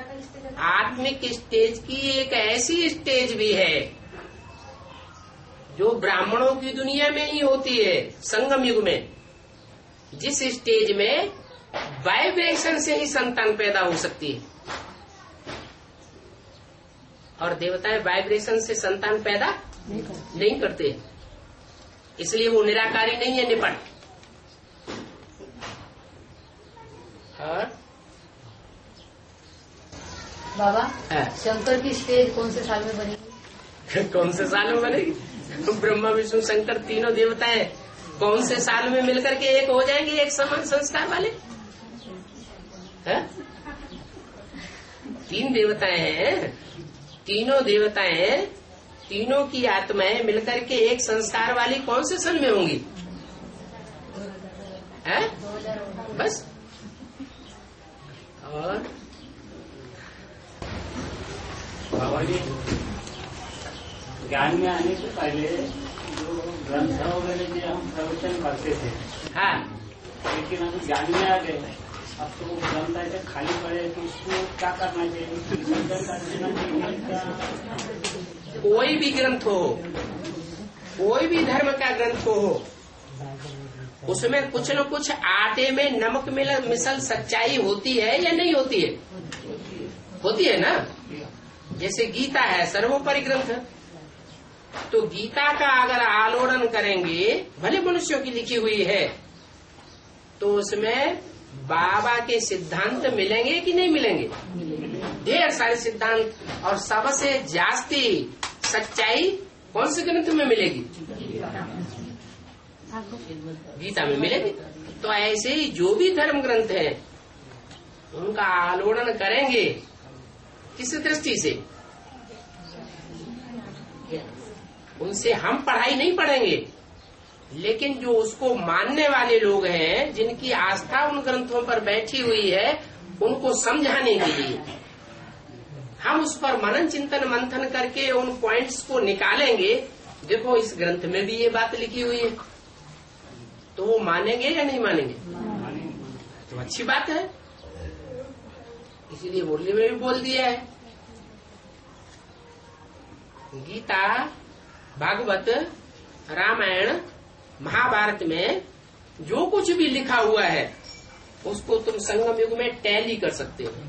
आत्मिक स्टेज की एक ऐसी स्टेज भी है जो ब्राह्मणों की दुनिया में ही होती है संगम युग में, जिस स्टेज में वाइब्रेशन से ही संतान पैदा हो सकती है। और देवताएं वाइब्रेशन से संतान पैदा नहीं, कर। नहीं करते, इसलिए वो निराकारी नहीं है, निपट। और बाबा है। शंकर की स्टेज कौन से साल में बनेगी? कौन से साल में बनेगी? ब्रह्मा विष्णु शंकर तीनों देवताएं कौन से साल में मिलकर के एक हो जाएंगे, एक समान संस्कार वाले? है? तीन देवताएं हैं, तीनों देवताएं, तीनों की आत्माएं मिलकर के एक संस्कार वाली कौन से सन में होंगी? है? बस। और बाबा जी, ज्ञान में आने से पहले जो ग्रंथ वगैरह जो हम प्रवचन करते थे, हाँ, लेकिन हम ज्ञान में आ गए, अब तो ग्रंथ ऐसे खाली पड़े, तो उसको क्या करना चाहिए? विसर्जन कर देना चाहिए? कोई भी ग्रंथ हो, कोई भी धर्म का ग्रंथ हो, उसमें कुछ न कुछ आटे में नमक मिल मिसल सच्चाई होती है या नहीं होती है? होती है ना। जैसे गीता है सर्वोपरि ग्रंथ, तो गीता का अगर आलोड़न करेंगे, भले मनुष्यों की लिखी हुई है, तो उसमें बाबा के सिद्धांत मिलेंगे कि नहीं मिलेंगे? ढेर सारे सिद्धांत, और सबसे जास्ती सच्चाई कौन से ग्रंथ में मिलेगी? गीता में मिलेगी। तो ऐसे ही जो भी धर्म ग्रंथ है, उनका आलोड़न करेंगे किस दृष्टि से? उनसे हम पढ़ाई नहीं पढ़ेंगे, लेकिन जो उसको मानने वाले लोग हैं, जिनकी आस्था उन ग्रंथों पर बैठी हुई है, उनको समझाने के लिए हम उस पर मनन चिंतन मंथन करके उन पॉइंट्स को निकालेंगे। देखो इस ग्रंथ में भी ये बात लिखी हुई है, तो वो मानेंगे या नहीं मानेंगे? तो अच्छी बात है, इसीलिए मुरली में भी बोल दिया है। गीता, भागवत, रामायण, महाभारत में जो कुछ भी लिखा हुआ है, उसको तुम संगम युग में टैली कर सकते हो।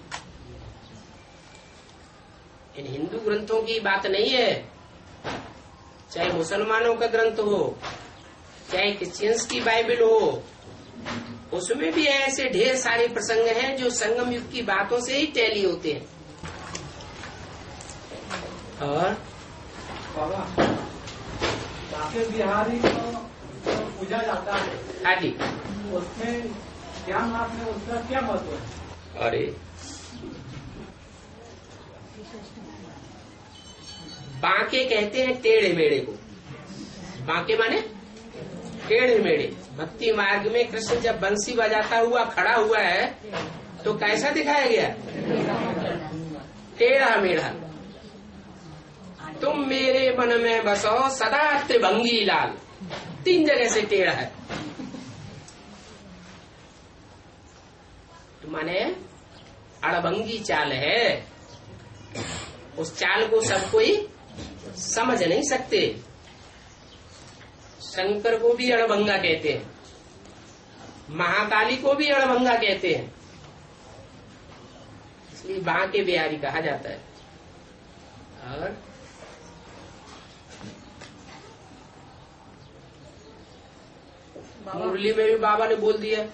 इन हिंदू ग्रंथों की बात नहीं है, चाहे मुसलमानों का ग्रंथ हो, चाहे क्रिश्चियंस की बाइबल हो, उसमें भी ऐसे ढेर सारे प्रसंग हैं जो संगम युग की बातों से ही टैली होते हैं। और बाबा, बाके बिहारी को पूजा जाता है, हाँ जी, उसमें क्या माप में उसका क्या महत्व है? अरे बांके कहते हैं टेढ़े मेढ़े को। बांके माने टेढ़े मेढ़े। भक्ति मार्ग में कृष्ण जब बंसी बजाता हुआ खड़ा हुआ है, तो कैसा दिखाया गया? टेढ़ा मेढ़ा। तुम मेरे मन में बसो सदा त्रिभंगी लाल, तीन जगह से टेढ़ा है। तो माने अड़भंगी चाल है, उस चाल को सब कोई समझ नहीं सकते। शंकर को भी अड़भंगा कहते हैं, महाकाली को भी अड़भंगा कहते हैं, इसलिए बांके बिहारी कहा जाता है। और मुरली में भी बाबा ने बोल दिया,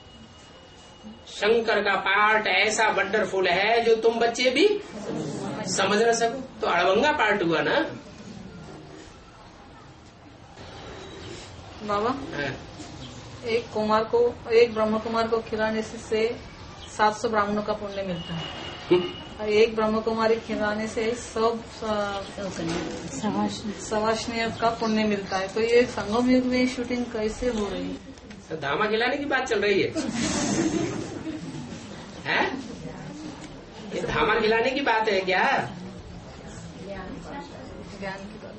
शंकर का पार्ट ऐसा वंडरफुल है जो तुम बच्चे भी समझ न सको। तो अड़भंगा पार्ट हुआ ना बाबा। है। एक कुमार को, एक ब्रह्म कुमार को खिलाने से सात सौ ब्राह्मणों का पुण्य मिलता है, और एक ब्रह्म कुमारी खिलाने से सब सवासनीय का पुण्य मिलता है। तो ये संगम युग में शूटिंग कैसे हो रही है? तो धामा खिलाने की बात चल रही है, है? ये धामा खिलाने की बात है क्या? ज्ञान की बात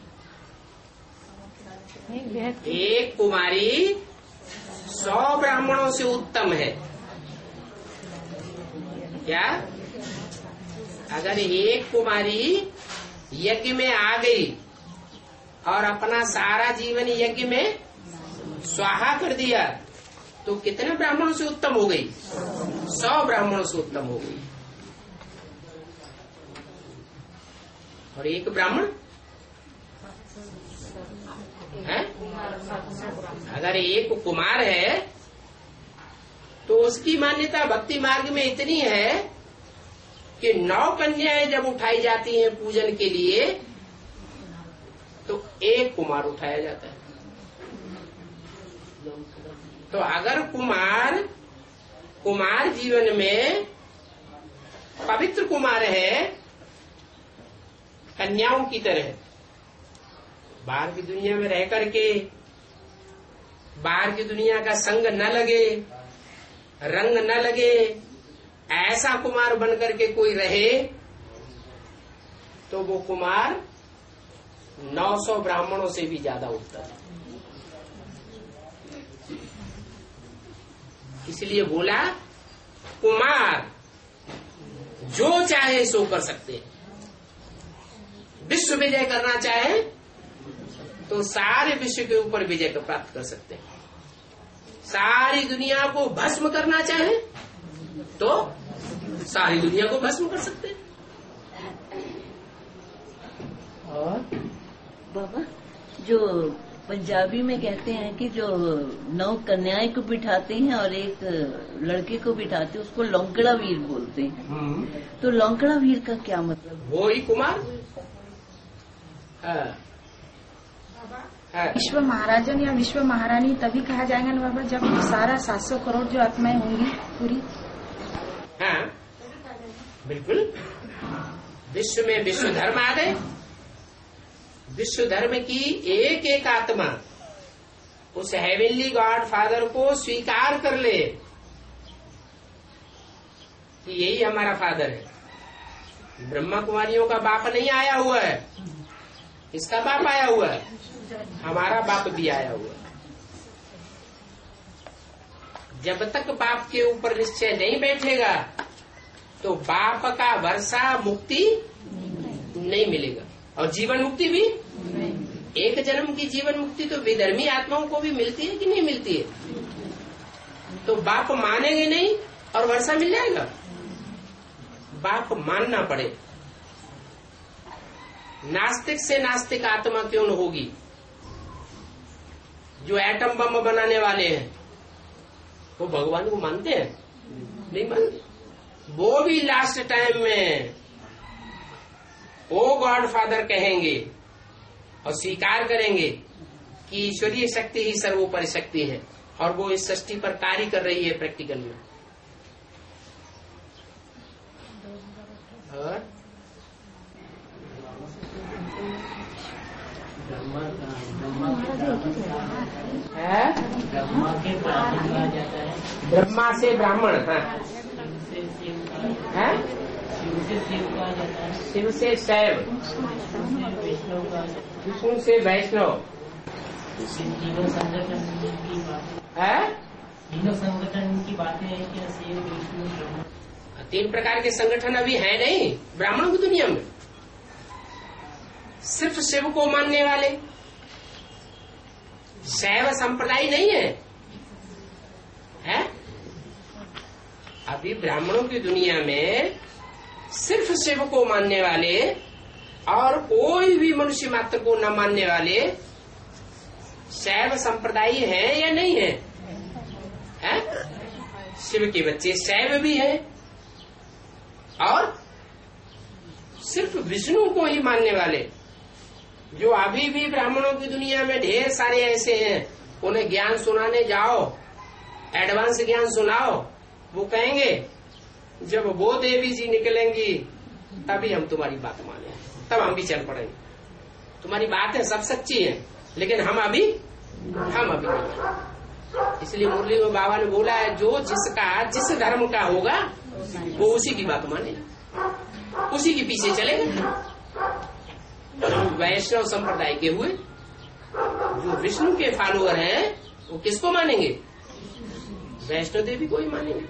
है। एक कुमारी सौ ब्राह्मणों से उत्तम है क्या? अगर एक कुमारी यज्ञ में आ गई और अपना सारा जीवन यज्ञ में स्वाहा कर दिया, तो कितने ब्राह्मणों से उत्तम हो गई? सौ ब्राह्मणों से उत्तम हो गई। और एक ब्राह्मण है, अगर एक कुमार है तो उसकी मान्यता भक्ति मार्ग में इतनी है कि नौ कन्याएं जब उठाई जाती हैं पूजन के लिए तो एक कुमार उठाया जाता है। तो अगर कुमार कुमार जीवन में पवित्र कुमार है कन्याओं की तरह, बाहर की दुनिया में रह करके बाहर की दुनिया का संग न लगे, रंग न लगे, ऐसा कुमार बन करके कोई रहे तो वो कुमार नौ सौ ब्राह्मणों से भी ज्यादा उत्तम है। इसलिए बोला कुमार जो चाहे सो कर सकते हैं। विश्व विजय करना चाहे तो सारे विश्व के ऊपर विजय को प्राप्त कर सकते हैं। सारी दुनिया को भस्म करना चाहे तो सारी दुनिया को भस्म कर सकते हैं। और बाबा जो पंजाबी में कहते हैं कि जो नौ कन्याएं को बिठाते हैं और एक लड़के को बिठाते हैं उसको लौंकड़ा वीर बोलते हैं। तो लौंकड़ा वीर का क्या मतलब? वो ही कुमार विश्व महाराजन या विश्व महारानी तभी कहा जाएगा ना बाबा जब सारा सात सौ करोड़ जो आत्माएं होंगी पूरी। हाँ बिल्कुल, विश्व में विश्व धर्म आ गए। विश्व धर्म की एक एक आत्मा उस हेवनली गॉड फादर को स्वीकार कर ले कि यही हमारा फादर है। ब्रह्मा कुमारियों का बाप नहीं आया हुआ है, इसका बाप आया हुआ है, हमारा बाप भी आया हुआ है। जब तक बाप के ऊपर निश्चय नहीं बैठेगा तो बाप का वर्षा मुक्ति नहीं मिलेगा और जीवन मुक्ति भी। एक जन्म की जीवन मुक्ति तो विधर्मी आत्माओं को भी मिलती है कि नहीं मिलती है? तो बाप मानेंगे नहीं और वर्षा मिल जाएगा? बाप मानना पड़े। नास्तिक से नास्तिक आत्मा क्यों न होगी? जो एटम बम बनाने वाले हैं वो भगवान को मानते हैं? नहीं मानते। वो भी लास्ट टाइम में ओ गॉड फादर कहेंगे और स्वीकार करेंगे कि ईश्वरीय शक्ति ही सर्वोपरि शक्ति है और वो इस सृष्टि पर कार्य कर रही है प्रैक्टिकल में। और ब्रह्मा के ब्राह्मण कहा जाता है। ब्रह्मा से ब्राह्मण, हाँ, शिव से शिव कहा जाता है। शिव से शैव, विष्णु से वैष्णव। तीनों संगठन की बात है, तीनों संगठन की बातें हैं कि शिव विष्णु ब्रह्मा। तीन प्रकार के संगठन अभी है नहीं ब्राह्मणों की दुनिया में। सिर्फ शिव को मानने वाले शैव संप्रदाय नहीं है, है? अभी ब्राह्मणों की दुनिया में सिर्फ शिव को मानने वाले और कोई भी मनुष्य मात्र को न मानने वाले शैव संप्रदाय है या नहीं है? है? शिव के बच्चे शैव भी हैं और सिर्फ विष्णु को ही मानने वाले जो अभी भी ब्राह्मणों की दुनिया में ढेर सारे ऐसे हैं। उन्हें ज्ञान सुनाने जाओ, एडवांस ज्ञान सुनाओ, वो कहेंगे जब वो देवी जी निकलेंगी तभी हम तुम्हारी बात माने, तब हम भी चल पड़ेंगे। तुम्हारी बातें सब सच्ची हैं लेकिन हम अभी हम अभी नहीं। इसलिए मुरली में बाबा ने बोला है जो जिसका जिस धर्म का होगा वो उसी की बात माने, उसी के पीछे चलेगा। वैष्णव संप्रदाय के हुए जो विष्णु के फॉलोअर हैं वो किसको मानेंगे? वैष्णो देवी को ही मानेंगे।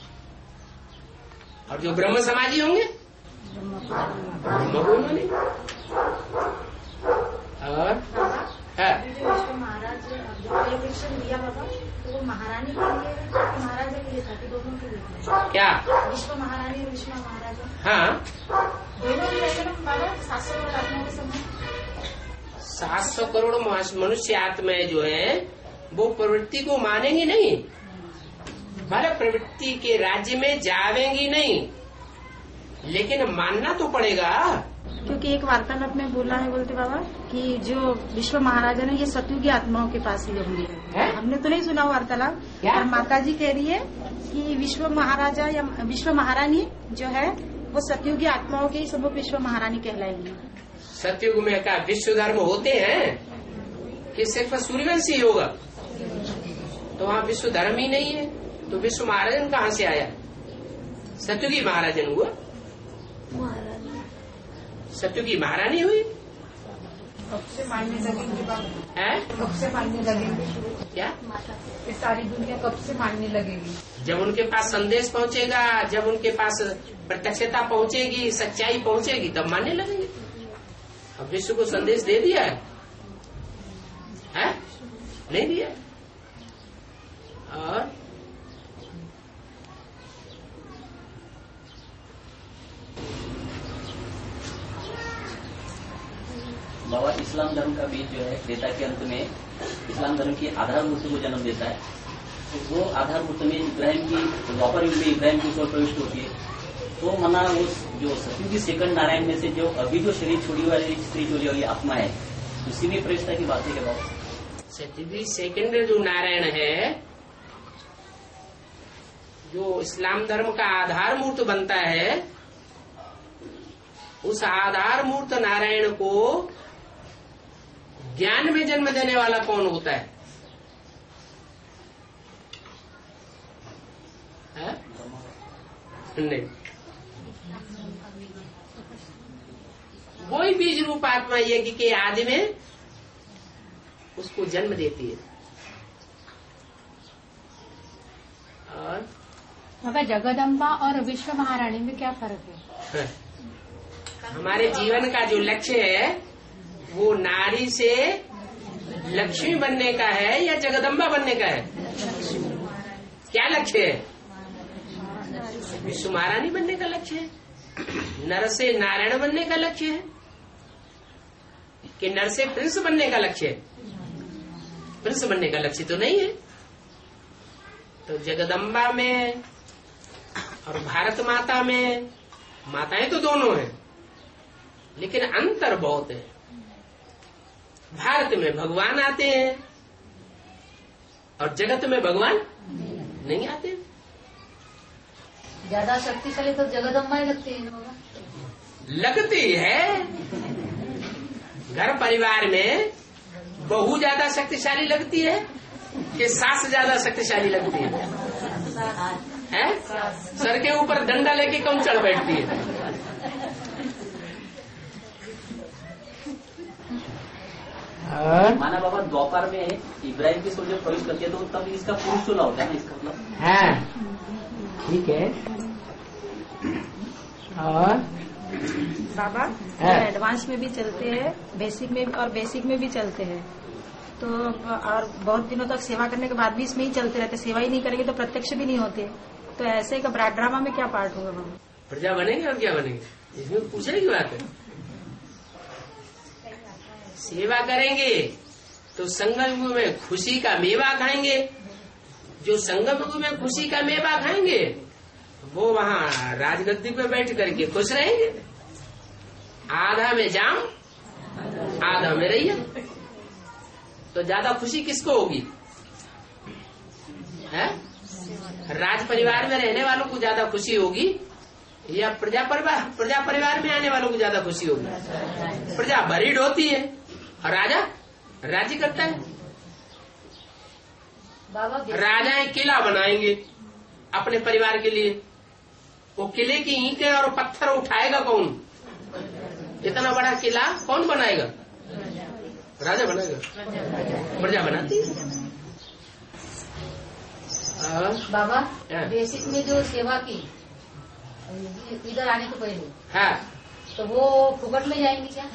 और जो ब्रह्म समाजी होंगे ब्रह्म को मानेंगे। और है विश्व महाराज जो इलेक्शन दिया बाबा, तो वो महारानी के लिए महाराजा के लिए था कि दोनों के लिए? क्या विश्व महारानी और विश्व महाराजा हाँ दोनों के लिए ना बाबा? सात सौ करोड़ आत्माओं के समय सात सौ करोड़ मनुष्य आत्माएं जो है वो प्रवृत्ति को मानेंगी नहीं, हमारे प्रवृत्ति के राज्य में जावेंगी नहीं, लेकिन मानना तो पड़ेगा। क्योंकि एक वार्तालाप में बोला है, बोलते बाबा कि जो विश्व महाराजा ने ये सतयुगी आत्माओं के पास ही होंगे। हमने तो नहीं सुना वार्तालाप, और माता जी कह रही है कि विश्व महाराजा या विश्व महारानी जो है वो सतयुगी आत्माओं के ही सब विश्व महारानी कहलाएंगी। सतयुग में क्या विश्व धर्म होते हैं कि सिर्फ सूर्यवंशी होगा? तो वहाँ विश्व धर्म ही नहीं है, तो विश्व महाराजन कहाँ से आया? सतयुगी महाराजन हुआ, सतयुगी महारानी हुई। कब से मानने लगेंगे है? कब से मानने लगेंगे? क्या ये सारी दुनिया कब से मानने लगेगी? जब उनके पास संदेश पहुंचेगा, जब उनके पास प्रत्यक्षता पहुंचेगी, सच्चाई पहुंचेगी, तब मानने लगेंगे। अब विश्व को संदेश दे दिया है, है? नहीं दिया। और बाबा इस्लाम धर्म का बीज जो है त्रेता के अंत में इस्लाम धर्म की आधार मूर्ति को जन्म देता है, तो वो आधार मूर्ति में इब्राहिम की द्वापर युग में इब्राहिम की ओर प्रविष्ट होती है। तो मना उस जो सतयुगी सेकंड नारायण में से जो अभी जो शरीर छोड़ी वाली स्त्री छोड़ी वाली आत्मा है, उसी में प्रवेशता की बात है क्या बाबा? सतयुगी सेकंड जो नारायण है, जो इस्लाम धर्म का आधार मूर्त बनता है, उस आधार मूर्त नारायण को ज्ञान में जन्म देने वाला कौन होता है? है? नहीं, वही बीज रूप आत्मा यज्ञ के आदि में उसको जन्म देती है। और बाबा जगदम्बा और विश्व महारानी में क्या फर्क है? है। हमारे जीवन का जो लक्ष्य है वो नारी से लक्ष्मी बनने का है या जगदम्बा बनने का है? क्या लक्ष्य है? विश्व महारानी बनने का लक्ष्य है। नर से नारायण बनने का लक्ष्य है कि नर से प्रिंस बनने का लक्ष्य है? प्रिंस बनने का लक्ष्य तो नहीं है। तो जगदम्बा में और भारत माता में, माताएं तो दोनों हैं, लेकिन अंतर बहुत है। भारत में भगवान आते हैं और जगत में भगवान नहीं आते। ज्यादा शक्तिशाली तो जगदम्बा ही लगती है बाबा। लगती है। घर परिवार में बहू ज्यादा शक्तिशाली लगती है कि सास ज्यादा शक्तिशाली लगती है? है? सर के ऊपर डंडा लेके कम चढ़ बैठती है। माना बाबा द्वापर में इब्राहिम की सोच जब प्रवेश करती है तो तब इसका पुरुष चुना होता है ना, इसका मतलब हाँ ठीक है। और बाबा एडवांस में भी चलते हैं, बेसिक में और बेसिक में भी चलते हैं, तो और बहुत दिनों तक सेवा करने के बाद भी इसमें ही चलते रहते। सेवा ही नहीं करेंगे तो प्रत्यक्ष भी नहीं होते। तो ऐसे का ब्राड ड्रामा में क्या पार्ट होगा बाबा? प्रजा बनेंगे और क्या बनेंगे, इसमें पूछने की बात है। सेवा करेंगे तो संगम युग में खुशी का मेवा खाएंगे। जो संगम युग में खुशी का मेवा खाएंगे वो वहाँ राजगद्दी पे बैठ करके खुश रहेंगे। आधा में जाम, आधा में रहिए। तो ज्यादा खुशी किसको होगी? है? राज परिवार में रहने वालों को ज्यादा खुशी होगी या प्रजा परिवार प्रजा परिवार में आने वालों को ज्यादा खुशी होगी? प्रजा बरीड होती है और राजा राज्य करता है। राजाएं किला बनाएंगे अपने परिवार के लिए, वो किले की ईंटें और पत्थर उठाएगा कौन? इतना बड़ा किला कौन बनाएगा? राजा बनाएगा, प्रजा बनाती है। बाबा बेसिक में जो सेवा की इधर आने के पहले, हाँ तो वो फुकट में जाएंगी क्या?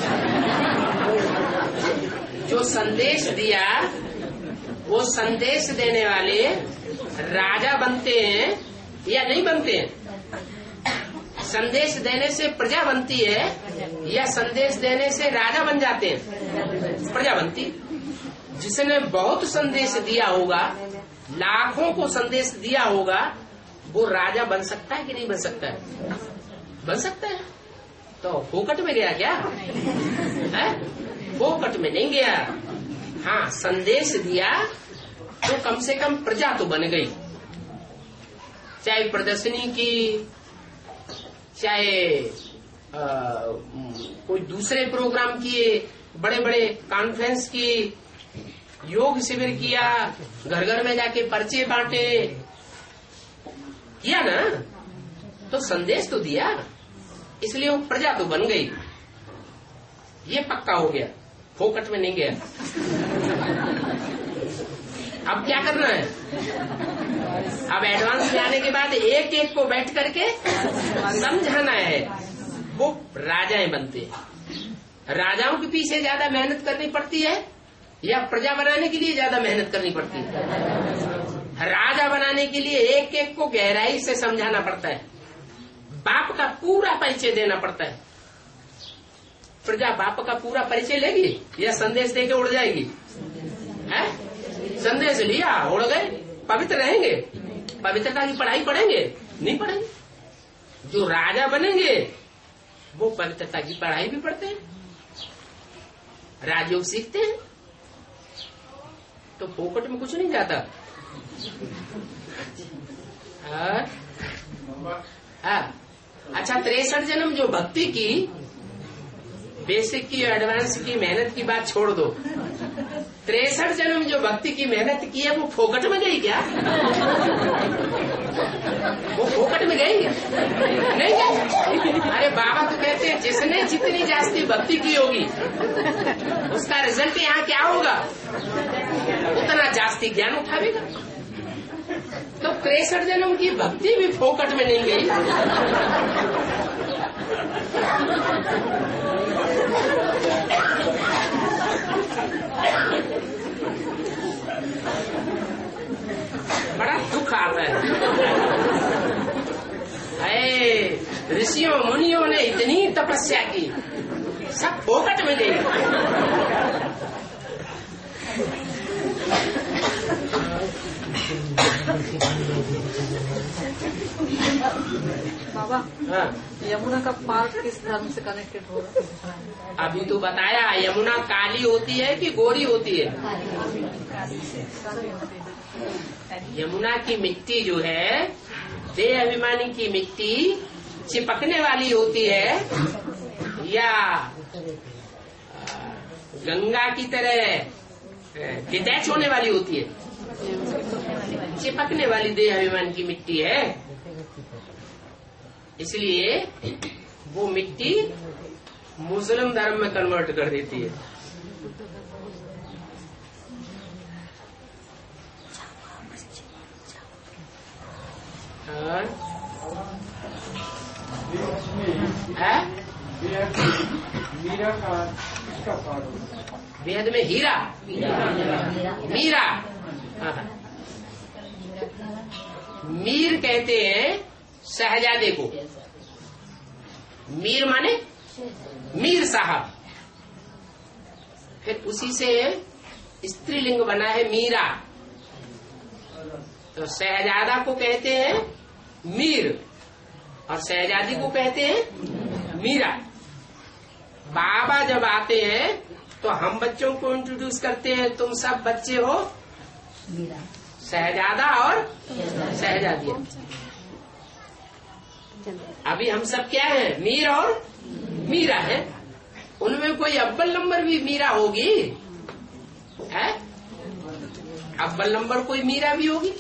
जो संदेश दिया वो संदेश देने वाले राजा बनते हैं या नहीं बनते हैं? संदेश देने से प्रजा बनती है या संदेश देने से राजा बन जाते हैं? प्रजा बनती। जिसने बहुत संदेश दिया होगा, लाखों को संदेश दिया होगा, वो राजा बन सकता है कि नहीं बन सकता है? बन सकता है। तो फोकट में गया क्या? है? फोकट में नहीं गया। हाँ, संदेश दिया तो कम से कम प्रजा तो बन गई। चाहे प्रदर्शनी की, चाहे आ, कोई दूसरे प्रोग्राम किए, बड़े बड़े कॉन्फ्रेंस की, योग शिविर किया, घर घर में जाके पर्चे बांटे, किया ना, तो संदेश तो दिया, इसलिए वो प्रजा तो बन गई। ये पक्का हो गया, फोकट में नहीं गया। अब क्या करना है? अब एडवांस में आने के बाद एक एक को बैठ करके समझाना है। वो राजाएं बनते हैं। राजाओं के पीछे ज्यादा मेहनत करनी पड़ती है या प्रजा बनाने के लिए ज्यादा मेहनत करनी पड़ती है? राजा बनाने के लिए एक एक को गहराई से समझाना पड़ता है, बाप का पूरा परिचय देना पड़ता है। प्रजा बाप का पूरा परिचय लेगी या संदेश देके उड़ जाएगी? है? संदेश लिया, उड़ गए, पवित्र रहेंगे, पवित्रता की पढ़ाई पढ़ेंगे? नहीं पढ़ेंगे। जो राजा बनेंगे वो पवित्रता की पढ़ाई भी पढ़ते हैं, राजयोग सीखते हैं। तो फोकट में कुछ नहीं जाता। हाँ? हाँ। अच्छा, तिरसठ जन्म जो भक्ति की, बेसिक की एडवांस की मेहनत की बात छोड़ दो, तिरसठ जन्म जो भक्ति की मेहनत की है वो फोकट में गई क्या? वो फोकट में गई नहीं गई? अरे बाबा तो कहते हैं जिसने जितनी जास्ती भक्ति की होगी उसका रिजल्ट यहाँ क्या होगा? उतना जास्ती ज्ञान उठावेगा। तो तिरसठ जन्म की भक्ति भी फोकट में नहीं गई। बड़ा दुख आता है। अरे ऋषियों मुनियों ने इतनी तपस्या की, सब फोकट में गई। बाबा, हाँ। यमुना का पार किस धर्म से कनेक्टेड होगा? अभी तो बताया, यमुना काली होती है कि गोरी होती है? यमुना की मिट्टी जो है, देह अभिमानी की मिट्टी चिपकने वाली होती है या गंगा की तरह डिटैच होने वाली होती है? चिपकने वाली देह अभिमान की मिट्टी है। इसलिए वो मिट्टी मुस्लिम धर्म में कन्वर्ट कर देती है। और है? मीरा का इसका पार होगा। वेद में हीरा, मीरा, हाँ। मीर कहते हैं शहजादे को। मीर माने मीर साहब। फिर उसी से स्त्रीलिंग बना है मीरा। तो शहजादा को कहते हैं मीर और शहजादी को कहते हैं मीरा। बाबा जब आते हैं तो हम बच्चों को इंट्रोड्यूस करते हैं, तुम सब बच्चे हो शहजादा और शहजादी। अभी हम सब क्या है? मीर और मीरा है। उनमें कोई अव्वल नंबर भी मीरा होगी है? अव्वल नंबर कोई मीरा भी होगी?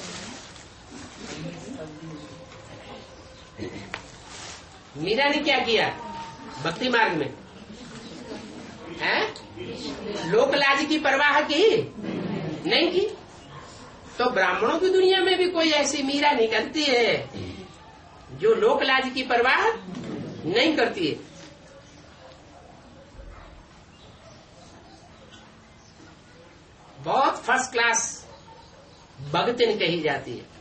मीरा ने क्या किया भक्ति मार्ग में? है? लोक लाज की परवाह की नहीं की। तो ब्राह्मणों की दुनिया में भी कोई ऐसी मीरा निकलती है जो लोक लाज की परवाह नहीं करती है। बहुत फर्स्ट क्लास भगतिन कही जाती है।